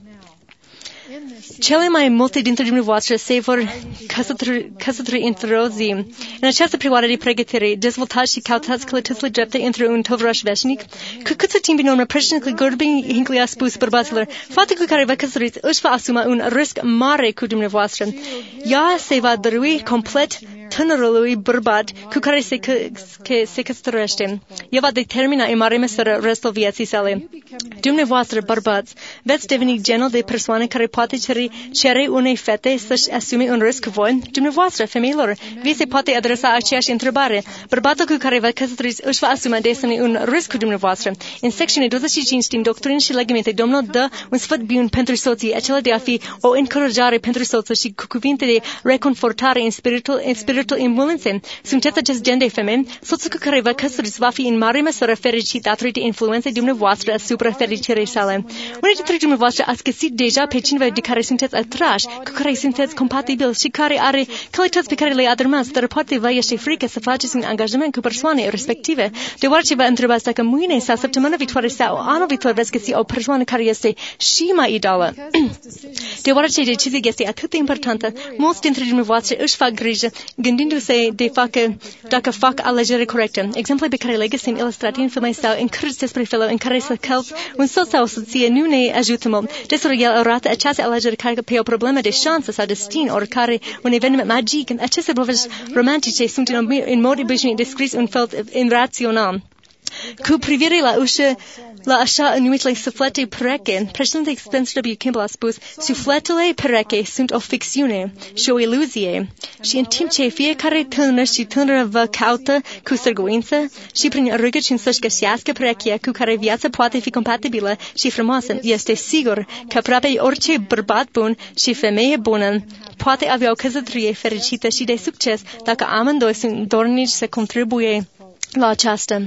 S1: Cele mai multe dintre dumneavoastră se vor căsători, căsători într-o zi. În această perioadă de pregătire, dezvoltați și căutați călătățile drepte între un tovarăș veșnic. Cu cât timp în urmă, președintele Gordon Hinckley a spus bărbaților, fata cu care vă căsătoriți își va asuma un risc mare cu dumneavoastră. Ea se va dărui complet tânărului bărbat cu care se, că, se căsătorește. El va determina în mare măsură restul vieții sale. Dumneavoastră, bărbați, veți deveni genul de persoane care poate cere, cere unei fete să-și asume un risc cu voi. Dumneavoastră, femeilor, vi se poate adresa aceeași întrebare. Bărbatul cu care vă căsătoriți își va asuma de asemenea un risc cu dumneavoastră. În secțiunea douăzeci și cinci din Doctrină și Legăminte, Domnul dă un sfat bun pentru soții, acela de a fi o încurajare pentru soțul și cu cuvinte de reconfortare în spiritul, în spiritul îmbunătățit. Sunteți acest gen de femei? Soțul cu care vă căsătoriți va fi în mare măsură fericit datorită influenței dumneavoastră asupra fericirii sale. Unii dintre dumneavoastră ați găsit deja pe cineva de care sunteți atrași, cu care sunteți compatibili și care are calități pe care le admirați, dar poate vă este frică să faceți un angajament cu persoane respective, deoarece vă întrebați dacă mâine sau săptămâna viitoare sau anul viitor veți găsi o persoană care este și mai idolă. Deoarece decizia este atât de importantă, mulți dintre dumneavoastră își fac grijă, gândindu-se de facă, dacă fac alegere corectă. Exemple pe care le găsim ilustrate în filme sau în cărți despre felul în care să călți un soț sau o soție nu ne ajută mult. Deseori el arată această alegere ca pe o problemă de șansă sau destin, oricare un eveniment magic. Aceste povești romantice sunt în, în mod obișnuit descris un fel irațional. Cu privire la ușă, la așa numitele suflete pereche, președintele Spencer W. Kimball a spus, sufletele pereche sunt o ficțiune și o iluzie. Și în timp ce fiecare tânăr și tânără vă caută cu sârguință și prin rugăciuni să-și găsească perechea cu care viața poate fi compatibilă și frumoasă, este sigur că aproape orice bărbat bun și femeie bună poate avea o căsătorie fericită și de succes dacă amândoi sunt dornici să contribuie la aceasta.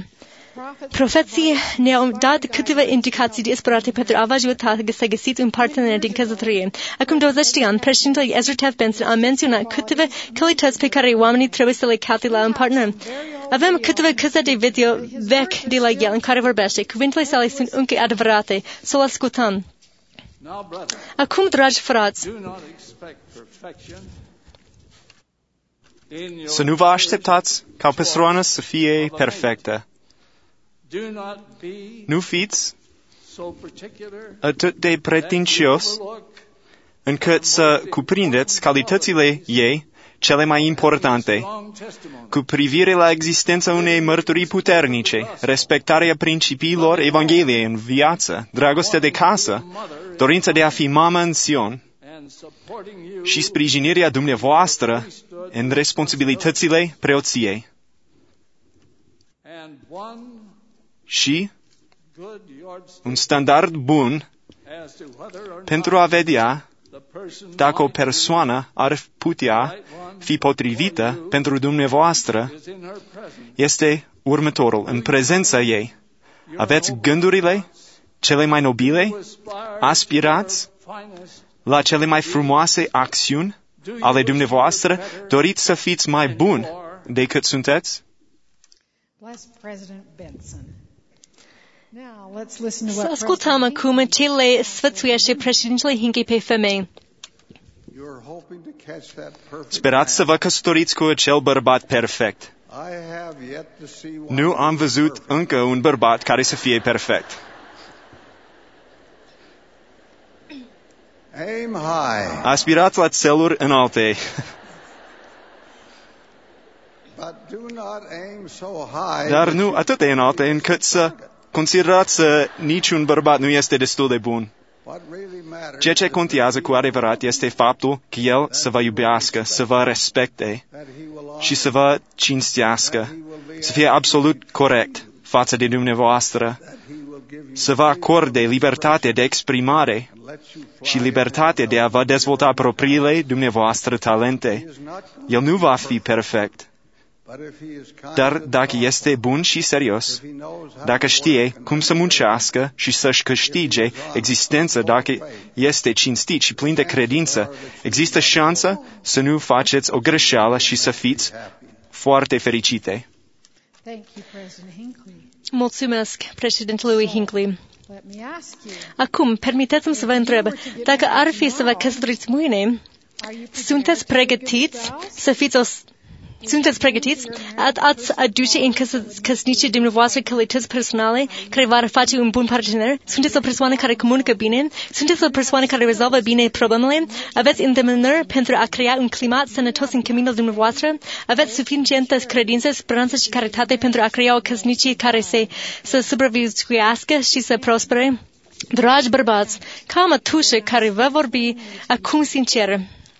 S1: Profeții ne-au dat câteva indicații disperate pentru a vă ajuta să găsiți un partener din căsătorie. Acum douăzeci de ani, președintele Ezra Taft Benson a menționat câteva calități pe care oamenii trebuie să le caute la un partener. Avem câteva căsete de video vechi de la el în care vorbește. Cuvintele sale sunt încă adevărate. Să-l ascultăm. Acum, dragi frați,
S2: să nu vă așteptați ca o persoană să fie perfectă. Nu fiți atât de pretențios încât să cuprindeți calitățile ei cele mai importante, cu privire la existența unei mărturii puternice, respectarea principiilor Evangheliei în viață, dragostea de casă, dorința de a fi mamă în Sion și sprijinirea dumneavoastră în responsabilitățile preoției. Și un standard bun pentru a vedea dacă o persoană ar putea fi potrivită pentru dumneavoastră este următorul. În prezența ei, aveți gândurile cele mai nobile? Aspirați la cele mai frumoase acțiuni ale dumneavoastră? Doriți să fiți mai buni decât sunteți?
S1: Să ascultăm acum ce le sfățuiește președintele Hinckley pe femei.
S2: Sperați să vă căsătoriți cu acel bărbat perfect. Nu am văzut încă un bărbat care să fie perfect. Aspirați la țeluri înalte. Dar nu atât de înalte încât să considerați că niciun bărbat nu este destul de bun. Ceea ce contează cu adevărat este faptul că el să vă iubească, să vă respecte și să vă cinstească, să fie absolut corect față de dumneavoastră, să vă acorde libertate de exprimare și libertate de a vă dezvolta propriile dumneavoastră talente. El nu va fi perfect. Dar dacă este bun și serios, dacă știe cum să muncească și să-și câștige existența, dacă este cinstit și plin de credință, există șansa să nu faceți o greșeală și să fiți foarte fericite.
S1: Mulțumesc, președintelui Hinckley. Acum, permiteți-mi să vă întreb, dacă ar fi să vă căsătoriți mâine, sunteți pregătiți să fiți o Sunteți pregătiți? Ați aduce în căsnicie dumneavoastră calități personale care v-ar face un bun partener? Sunteți o persoană care comunică bine? Sunteți o persoană care rezolvă bine problemele? Aveți îndemânări pentru a crea un climat sănătos în căminul dumneavoastră? Aveți suficientă credință, speranță și caritate pentru a crea o căsnicie care se, să supraviețuiască și să prospere? Dragi bărbați, ca o mătușă care vă vorbi acum sincer,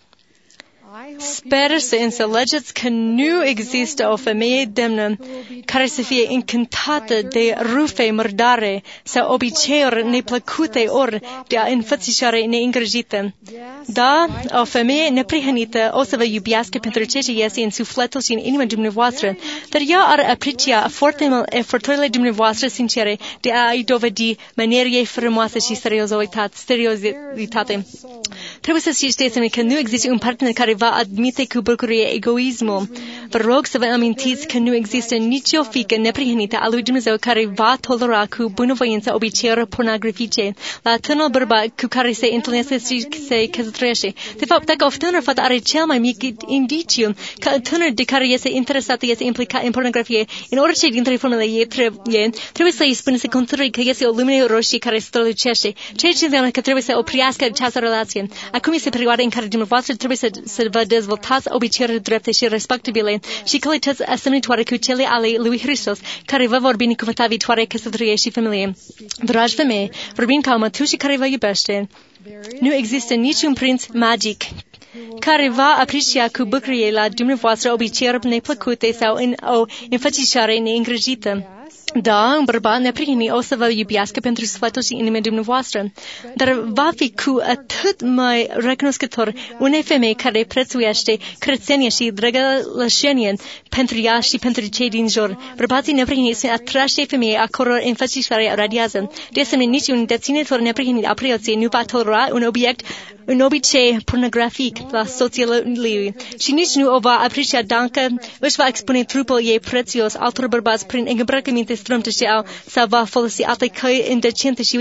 S1: sper să înțelegeți că nu există o femeie demnă care să fie încântată de rufe murdare sau obiceiuri neplăcute ori de a înfățișare neîngrijită. Da, o femeie neprihănită o să vă iubească pentru ceea ce este în sufletul și în inima dumneavoastră, dar ea ar aprecia foarte mult eforturile dumneavoastră sincere de a-i dovedi maniere frumoase și seriozitate. Trebuie să știți că nu există un partener care va admite cu bucurie egoismul. Vă rog să vă amintiți că nu există nicio fiică neprihănită a lui Dumnezeu care va tolera cu bunăvoință obiceiuri pornografice la tânărul bărbat cu care se întâlnește și se căsătorește. De fapt, dacă o tânără fată are cel mai mic indiciu că un tânăr de care este interesată este implicat în pornografie, în orice dintre formele ei trebuie, trebuie să îi spună să considere că este o lumine roșie care strălucește, ceea ce înseamnă că trebuie să oprească această relație. Acum este perioada în care dumneavoastră trebuie să, să vă dezvoltați obiceiuri drepte și respectabile și calități asemănătoare cu cele ale lui Hristos, care vă vor binecuvânta viitoare căsătorie și familie. Dragi femei, vorbim ca o mătușă care vă iubește. Nu există niciun prinț magic care va aprecia cu bucurie la dumneavoastră obiceiuri neplăcute sau în o înfățișare neîngrijită. Da, un bărbat neprihănit o să vă iubească pentru sfătul și inima dumneavoastră, dar va fi cu atât mai recunoscător unei femei care prețuiește curățenia și drăgălășenie pentru ea și pentru cei din jur. Bărbații neprihăniți se atrași de femei a căror înfățișare radiază. De asemenea, niciun deținător neprihănit a preoției nu va tolera un obiect un obicei pornografic la soțul lui și nici nu o va aprecia dacă își va expune trupul ei prețios altor bărbați prin îmbrăcăminte strâmte sau va folosi alte căi indecente și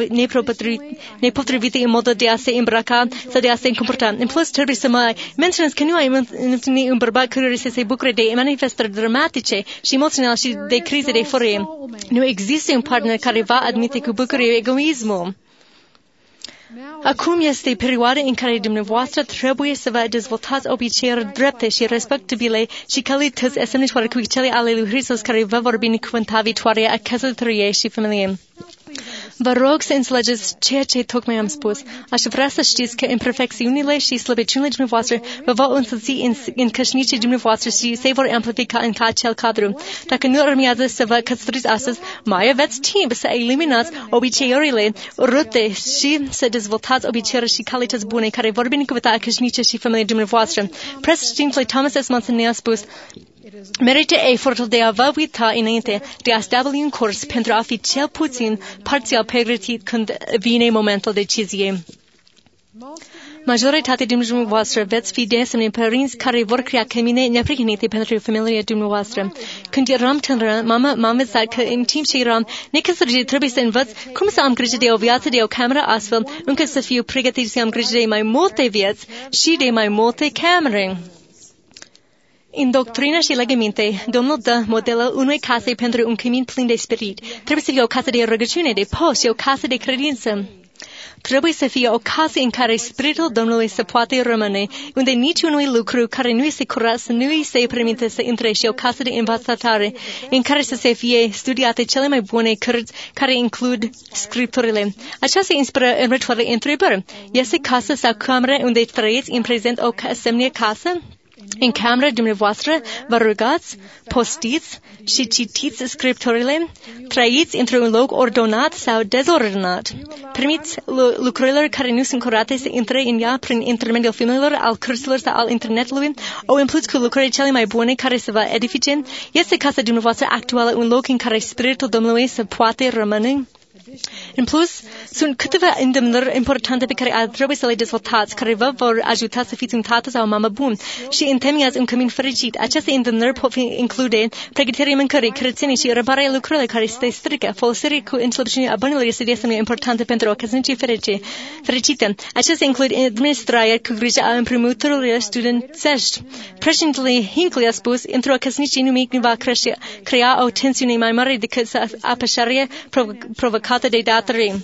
S1: nepotrivite în modul de a se îmbrăca sau de a se comporta. În plus, trebuie să mai menționez că nu ai întâlnit un bărbat care să se bucure de manifestări dramatice și emoționale și de crize de furie. Nu există un partener care va admite cu bucurie egoismul. Acum este perioada în care dumneavoastră trebuie să vă dezvoltați obiceiuri drepte și respectabile și calități asemănătoare cu cele ale lui Hristos care vă vor binecuvânta viitoarea a căsătoriei și familiei. Vă rog să înțelegeți ceea ce tocmai am spus. Aș vrea să știți că imperfecțiunile și slăbiciunile dumneavoastră vă vor însoți în, în căsnicii dumneavoastră și se vor amplifica în acel cadru. Dacă nu urmează să vă căsătoriți astăzi, mai aveți timp să eliminați obiceiurile urâte și să dezvoltați obiceiuri și calități bune care vor binecuvânta căsnicii și familiei dumneavoastră. Președintele Thomas S. Monson ne-a spus: merită efortul de a vă uita înainte de a stabili un curs pentru a fi cel puțin parțial pregătit când vine momentul deciziei. Majoritatea din dumneavoastră veți fi de asemenea părinți care vor crea cămine neprihănite pentru familia dumneavoastră. Când eram tânără, mama m-a învățat că în timp ce eram necăsătorită trebuie să învăț cum să am grijă de o viață de o cameră astfel încât să fiu pregătit să am grijă de mai multe vieți și de mai multe camere. În doctrină și legăminte, Domnul dă modelul unei case pentru un cămin plin de spirit. Trebuie să fie o casă de rugăciune, de post și o casă de credință. Trebuie să fie o casă în care Spiritul Domnului se poate rămâne, unde niciunui lucru care nu este curat să nu îi se permite să intre, și o casă de învățătoare în care să se fie studiate cele mai bune cărți care includ scripturile. Aceasta inspiră următoarele întrebări. Este casa sau cameră unde trăiți în prezent o asemenea casă? În camera dumneavoastră vă rugați, postiți și citiți scripturile? Trăiți într-un loc ordonat sau dezordonat? Permiți lucrurilor care nu sunt curate să intre în ea prin intermediul filmelor, al cărților sau al internetului? O umpluți cu lucrurile cele mai bune care să vă edifice? Este casa dumneavoastră actuală un loc în care Spiritul Domnului se poate rămâne? În plus, sunt câteva îndemnări importante pe care ar trebui să le dezvoltați, care vă vor ajuta să fiți un tată sau o mamă bun și întemeiați un cămin fericit. Aceste îndemnări pot fi include pregătirea mâncării, curățenii și repararea lucrurilor care se strică. Folosirea cu înțelepciune a banilor este de asemenea importantă pentru o căsnicie fericită. Acestea includ administrarea cu grijă a împrumuturilor studențești. Președintele Hinckley a spus, într-o căsnicie nimic nu va crește, crea o tensiune mai mare decât apăsarea provo- provocată de datorii.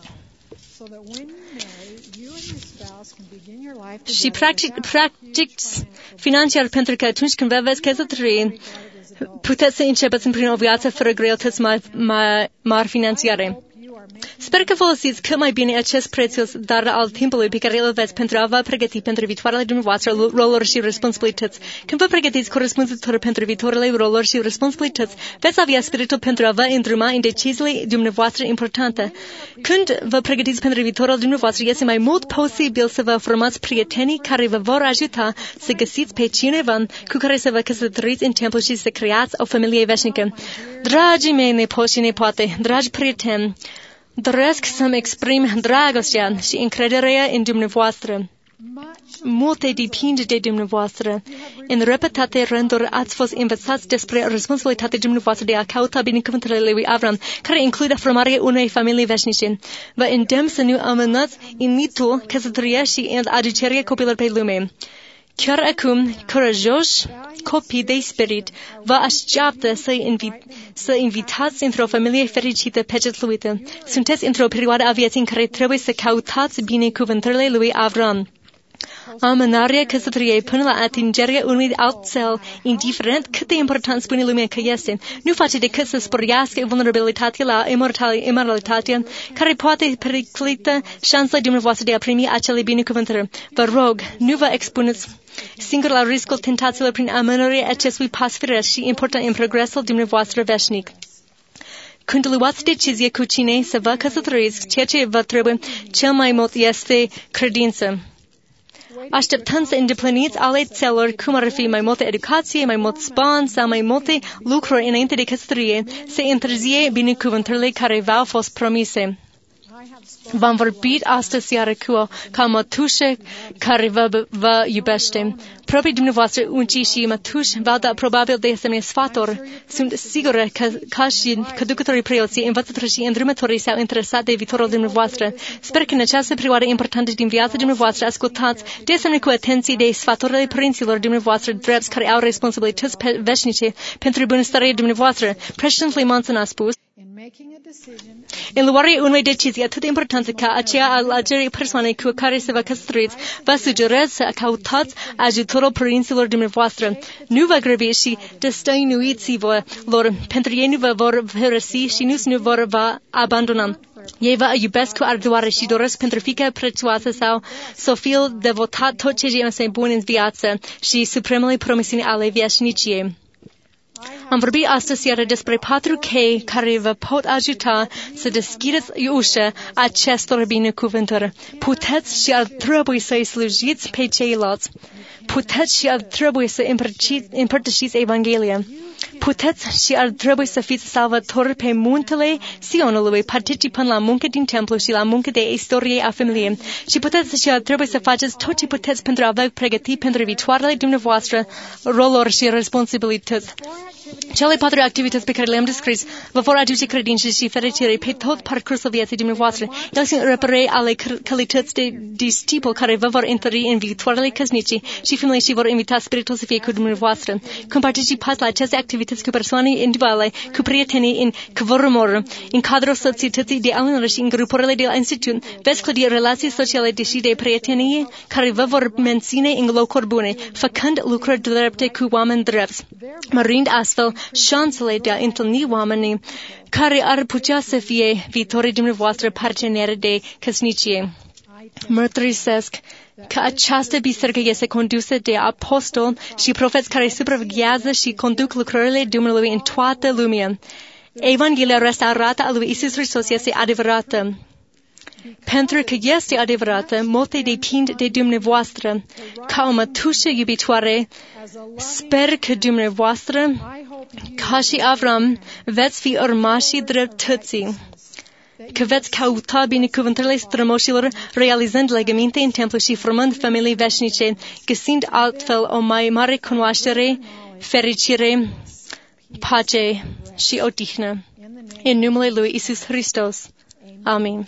S1: Și practic, practic financiar, pentru că atunci când vă veți căsători, puteți să începeți prin o viață fără greutăți mari, mari, mari financiare. Sper că folosiți cât mai bine acest prețios dar al timpului pe care îl aveți pentru a vă pregăti pentru viitoarele dumneavoastră roluri și responsabilități. Când vă pregătiți corespunzător pentru viitoarele roluri și responsabilități, veți avea spiritul pentru a vă îndruma în deciziile dumneavoastră importante. Când vă pregătiți pentru viitorul dumneavoastră, este mai mult posibil să vă formați prietenii care vă vor ajuta să găsiți pe cineva cu care să vă căsătoriți în timpul și să creați o familie veșnică. Dragii mei nepoți și nepoate, dragi prieteni, doresc să-mi exprim dragostea și încrederea în dumneavoastră. Multe depinde de dumneavoastră. În repetate rânduri ați fost învățați despre responsabilitatea dumneavoastră de a căuta binecuvântările lui Avram, care include formarea unei familii veșnice. Vă îndemn să nu amânați în mitul căsătoria și în aducerea copilor pe lume. Chiar acum, curajoși copii de spirit, vă așteaptă să, invi- să invitați într-o familie fericită pe cetluită. Sunteți într-o perioadă a vieții în care trebuie să căutați binecuvântările lui Avram. Amânarea căsătoriei până la atingerea unui alt cel, indiferent cât de important spune lumea că este, nu face decât să sporească vulnerabilitatea la imoralitatea care poate periclita șansa dumneavoastră de a primi acele binecuvântări. Vă rog, nu vă expuneți singur la riscul tentațiilor prin amânarea acestui pas firesc și important în progresul dumneavoastră veșnic. Când luați decizie cu cine să vă căsătoriți, ceea ce vă trebuie cel mai mult este credință. Așteptând să îndepliniți ale țelor, cum ar fi mai multă educație, mai mulți bani sau mai multe lucruri înainte de căsătorie, se întârzie binecuvântările care v-au fost promise. V-am vorbit astăzi seară cu o ca mătușă care vă, vă iubește. Proprii dumneavoastră uncii și mătuși v-au dat probabil de asemenea sfaturi. Sunt sigură că ca și conducătorii preoții, învățătorii și îndrumătorii s-au interesat de viitorul dumneavoastră. Sper că în această perioadă importantă din viața dumneavoastră ascultați de asemenea cu atenție de sfaturile părinților dumneavoastră drepți care au responsabilități veșnice pentru bunăstarea dumneavoastră. Președintele Monson a spus: în luarea unei decizii atât de importante ca aceea a alegerii persoanei cu care să vă căsătoriți, vă sugerez să căutați ajutorul părinților dumneavoastră. Nu vă grăbiți și destăinuiți-vă lor, pentru ei nu vă vor părăsi și nu nu vor vă abandona. Ei vă iubesc cu ardoare și doresc pentru fiica prețioasă sau să fiu devotat tot ce este bun în viață și supremele promisiuni ale veșniciei. Am vorbit astăzi seară despre patru chei care vă pot ajuta să deschideți ușa acestor binecuvântări. Puteți și ar trebui să-i slujiți pe ceilalți. Puteți și ar trebui să împărtășiți Evanghelia. Puteți și ar trebui să fiți salvatori pe muntele Sionului, participând la muncă din templu și la muncă de istorie a familiei. Și puteți și ar trebui să faceți tot ce puteți pentru a vă pregăti pentru viitoarele dumneavoastră roluri și responsabilități. Cele patru activități pe care le-am descris vă vor aduce credință și fericire pe tot parcursul vieții dumneavoastră. Ele sunt repere ale calități de discipol care vă vor întări în viitoarele căsnicii și familii și vor invita Spiritul să fie cu dumneavoastră. Când participați la aceste activități cu persoane individuale, cu prietenii în cvorumuri, în cadrul societății de alunare și în grupurile de la institut, veți clădi relații sociale deși de prietenie care vă vor menține în locuri bune, făcând lucruri drepte cu oameni drepți, mărind astfel șansele de a întâlni oamenii care ar putea să fie viitorii dumneavoastră parteneri de căsnicie. Mărturisesc că această biserică este condusă de apostoli și profeți care supraveghează și conduc lucrările Dumnezului în toată lumea. Evanghelia restaurată a lui Iisus Hristos este adevărată. Pentru că este adevărată, multe depind de dumneavoastră. Ca o mătușă iubitoare, sper că dumneavoastră, ca și Avram, veți fi urmașii dreptății. că veți căuta binecuvântările strămoșilor, realizând legăminte în templu și formând familii veșnice, găsind altfel o mai mare cunoaștere, fericire, pace și odihnă. În numele Lui Iisus Hristos. Amin.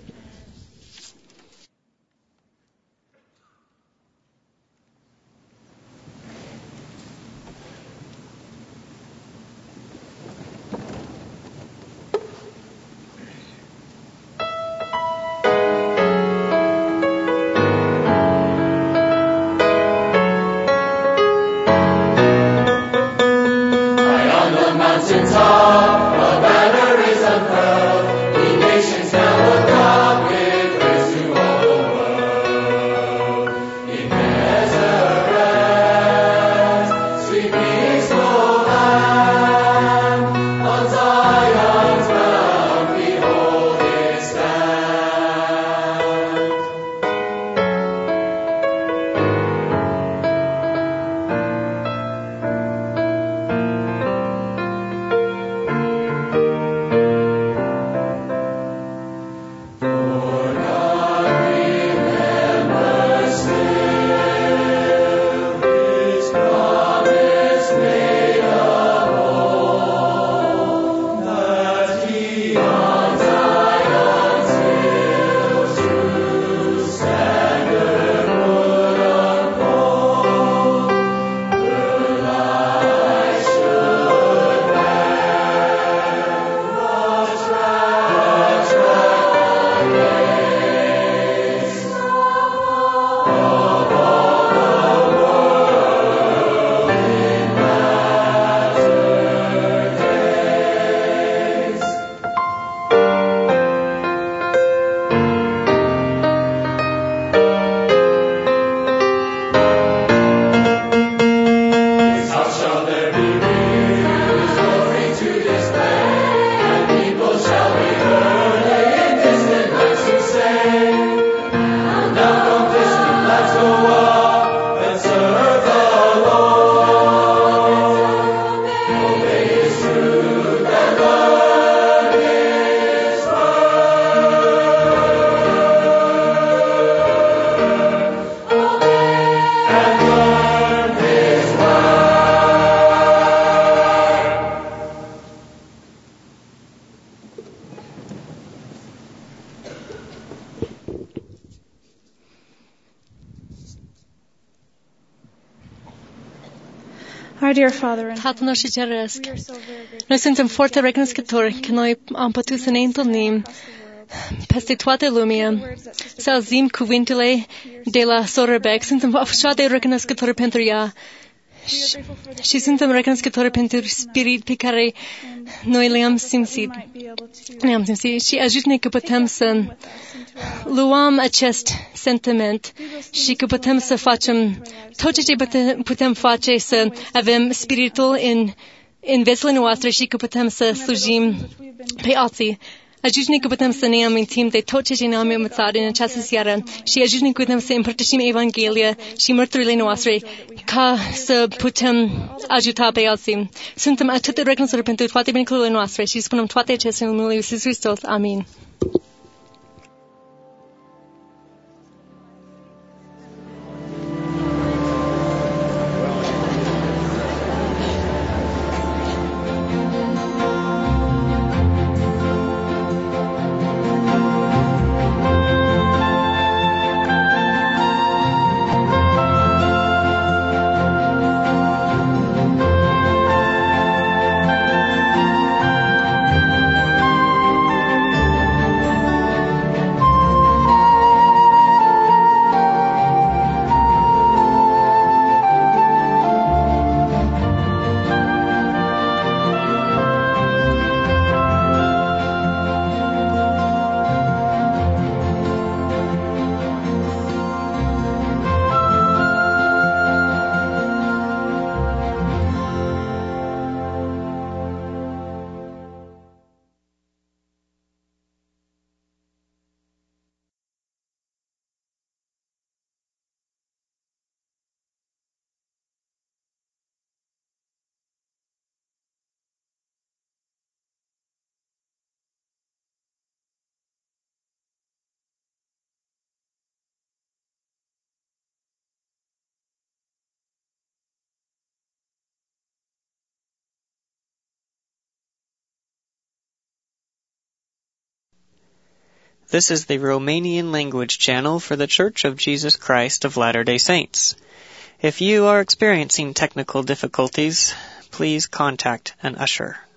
S5: Our dear Father in
S1: Tatăl nostru ceresc,
S5: we are so very grateful
S1: noi suntem foarte recunoscători că noi am putut să ne întâlnim peste toată lumea, să auzim cuvintele de la Sora Beck. Suntem așa de recunoscători pentru ea și, și suntem recunoscători pentru spirit pe care noi le-am simțit. Le-am simțit și ajută-ne că putem să luăm acest sentiment și că putem să facem tot ce putem, putem face să avem spiritul în, în viețile noastre și că putem să slujim pe alții. Ajută-ne că putem să ne amintim de tot ce ne-am învățat în această seară și ajută-ne că putem să împărtășim Evanghelia și mărturile noastre ca să putem ajuta pe alții. Suntem atât de recunoscători pentru toate binecuvântările noastre și spunem toate acestea în numele Lui Iisus Hristos. Amin.
S6: This is the Romanian language channel for the Church of Jesus Christ of Latter-day Saints. If you are experiencing technical difficulties, please contact an usher.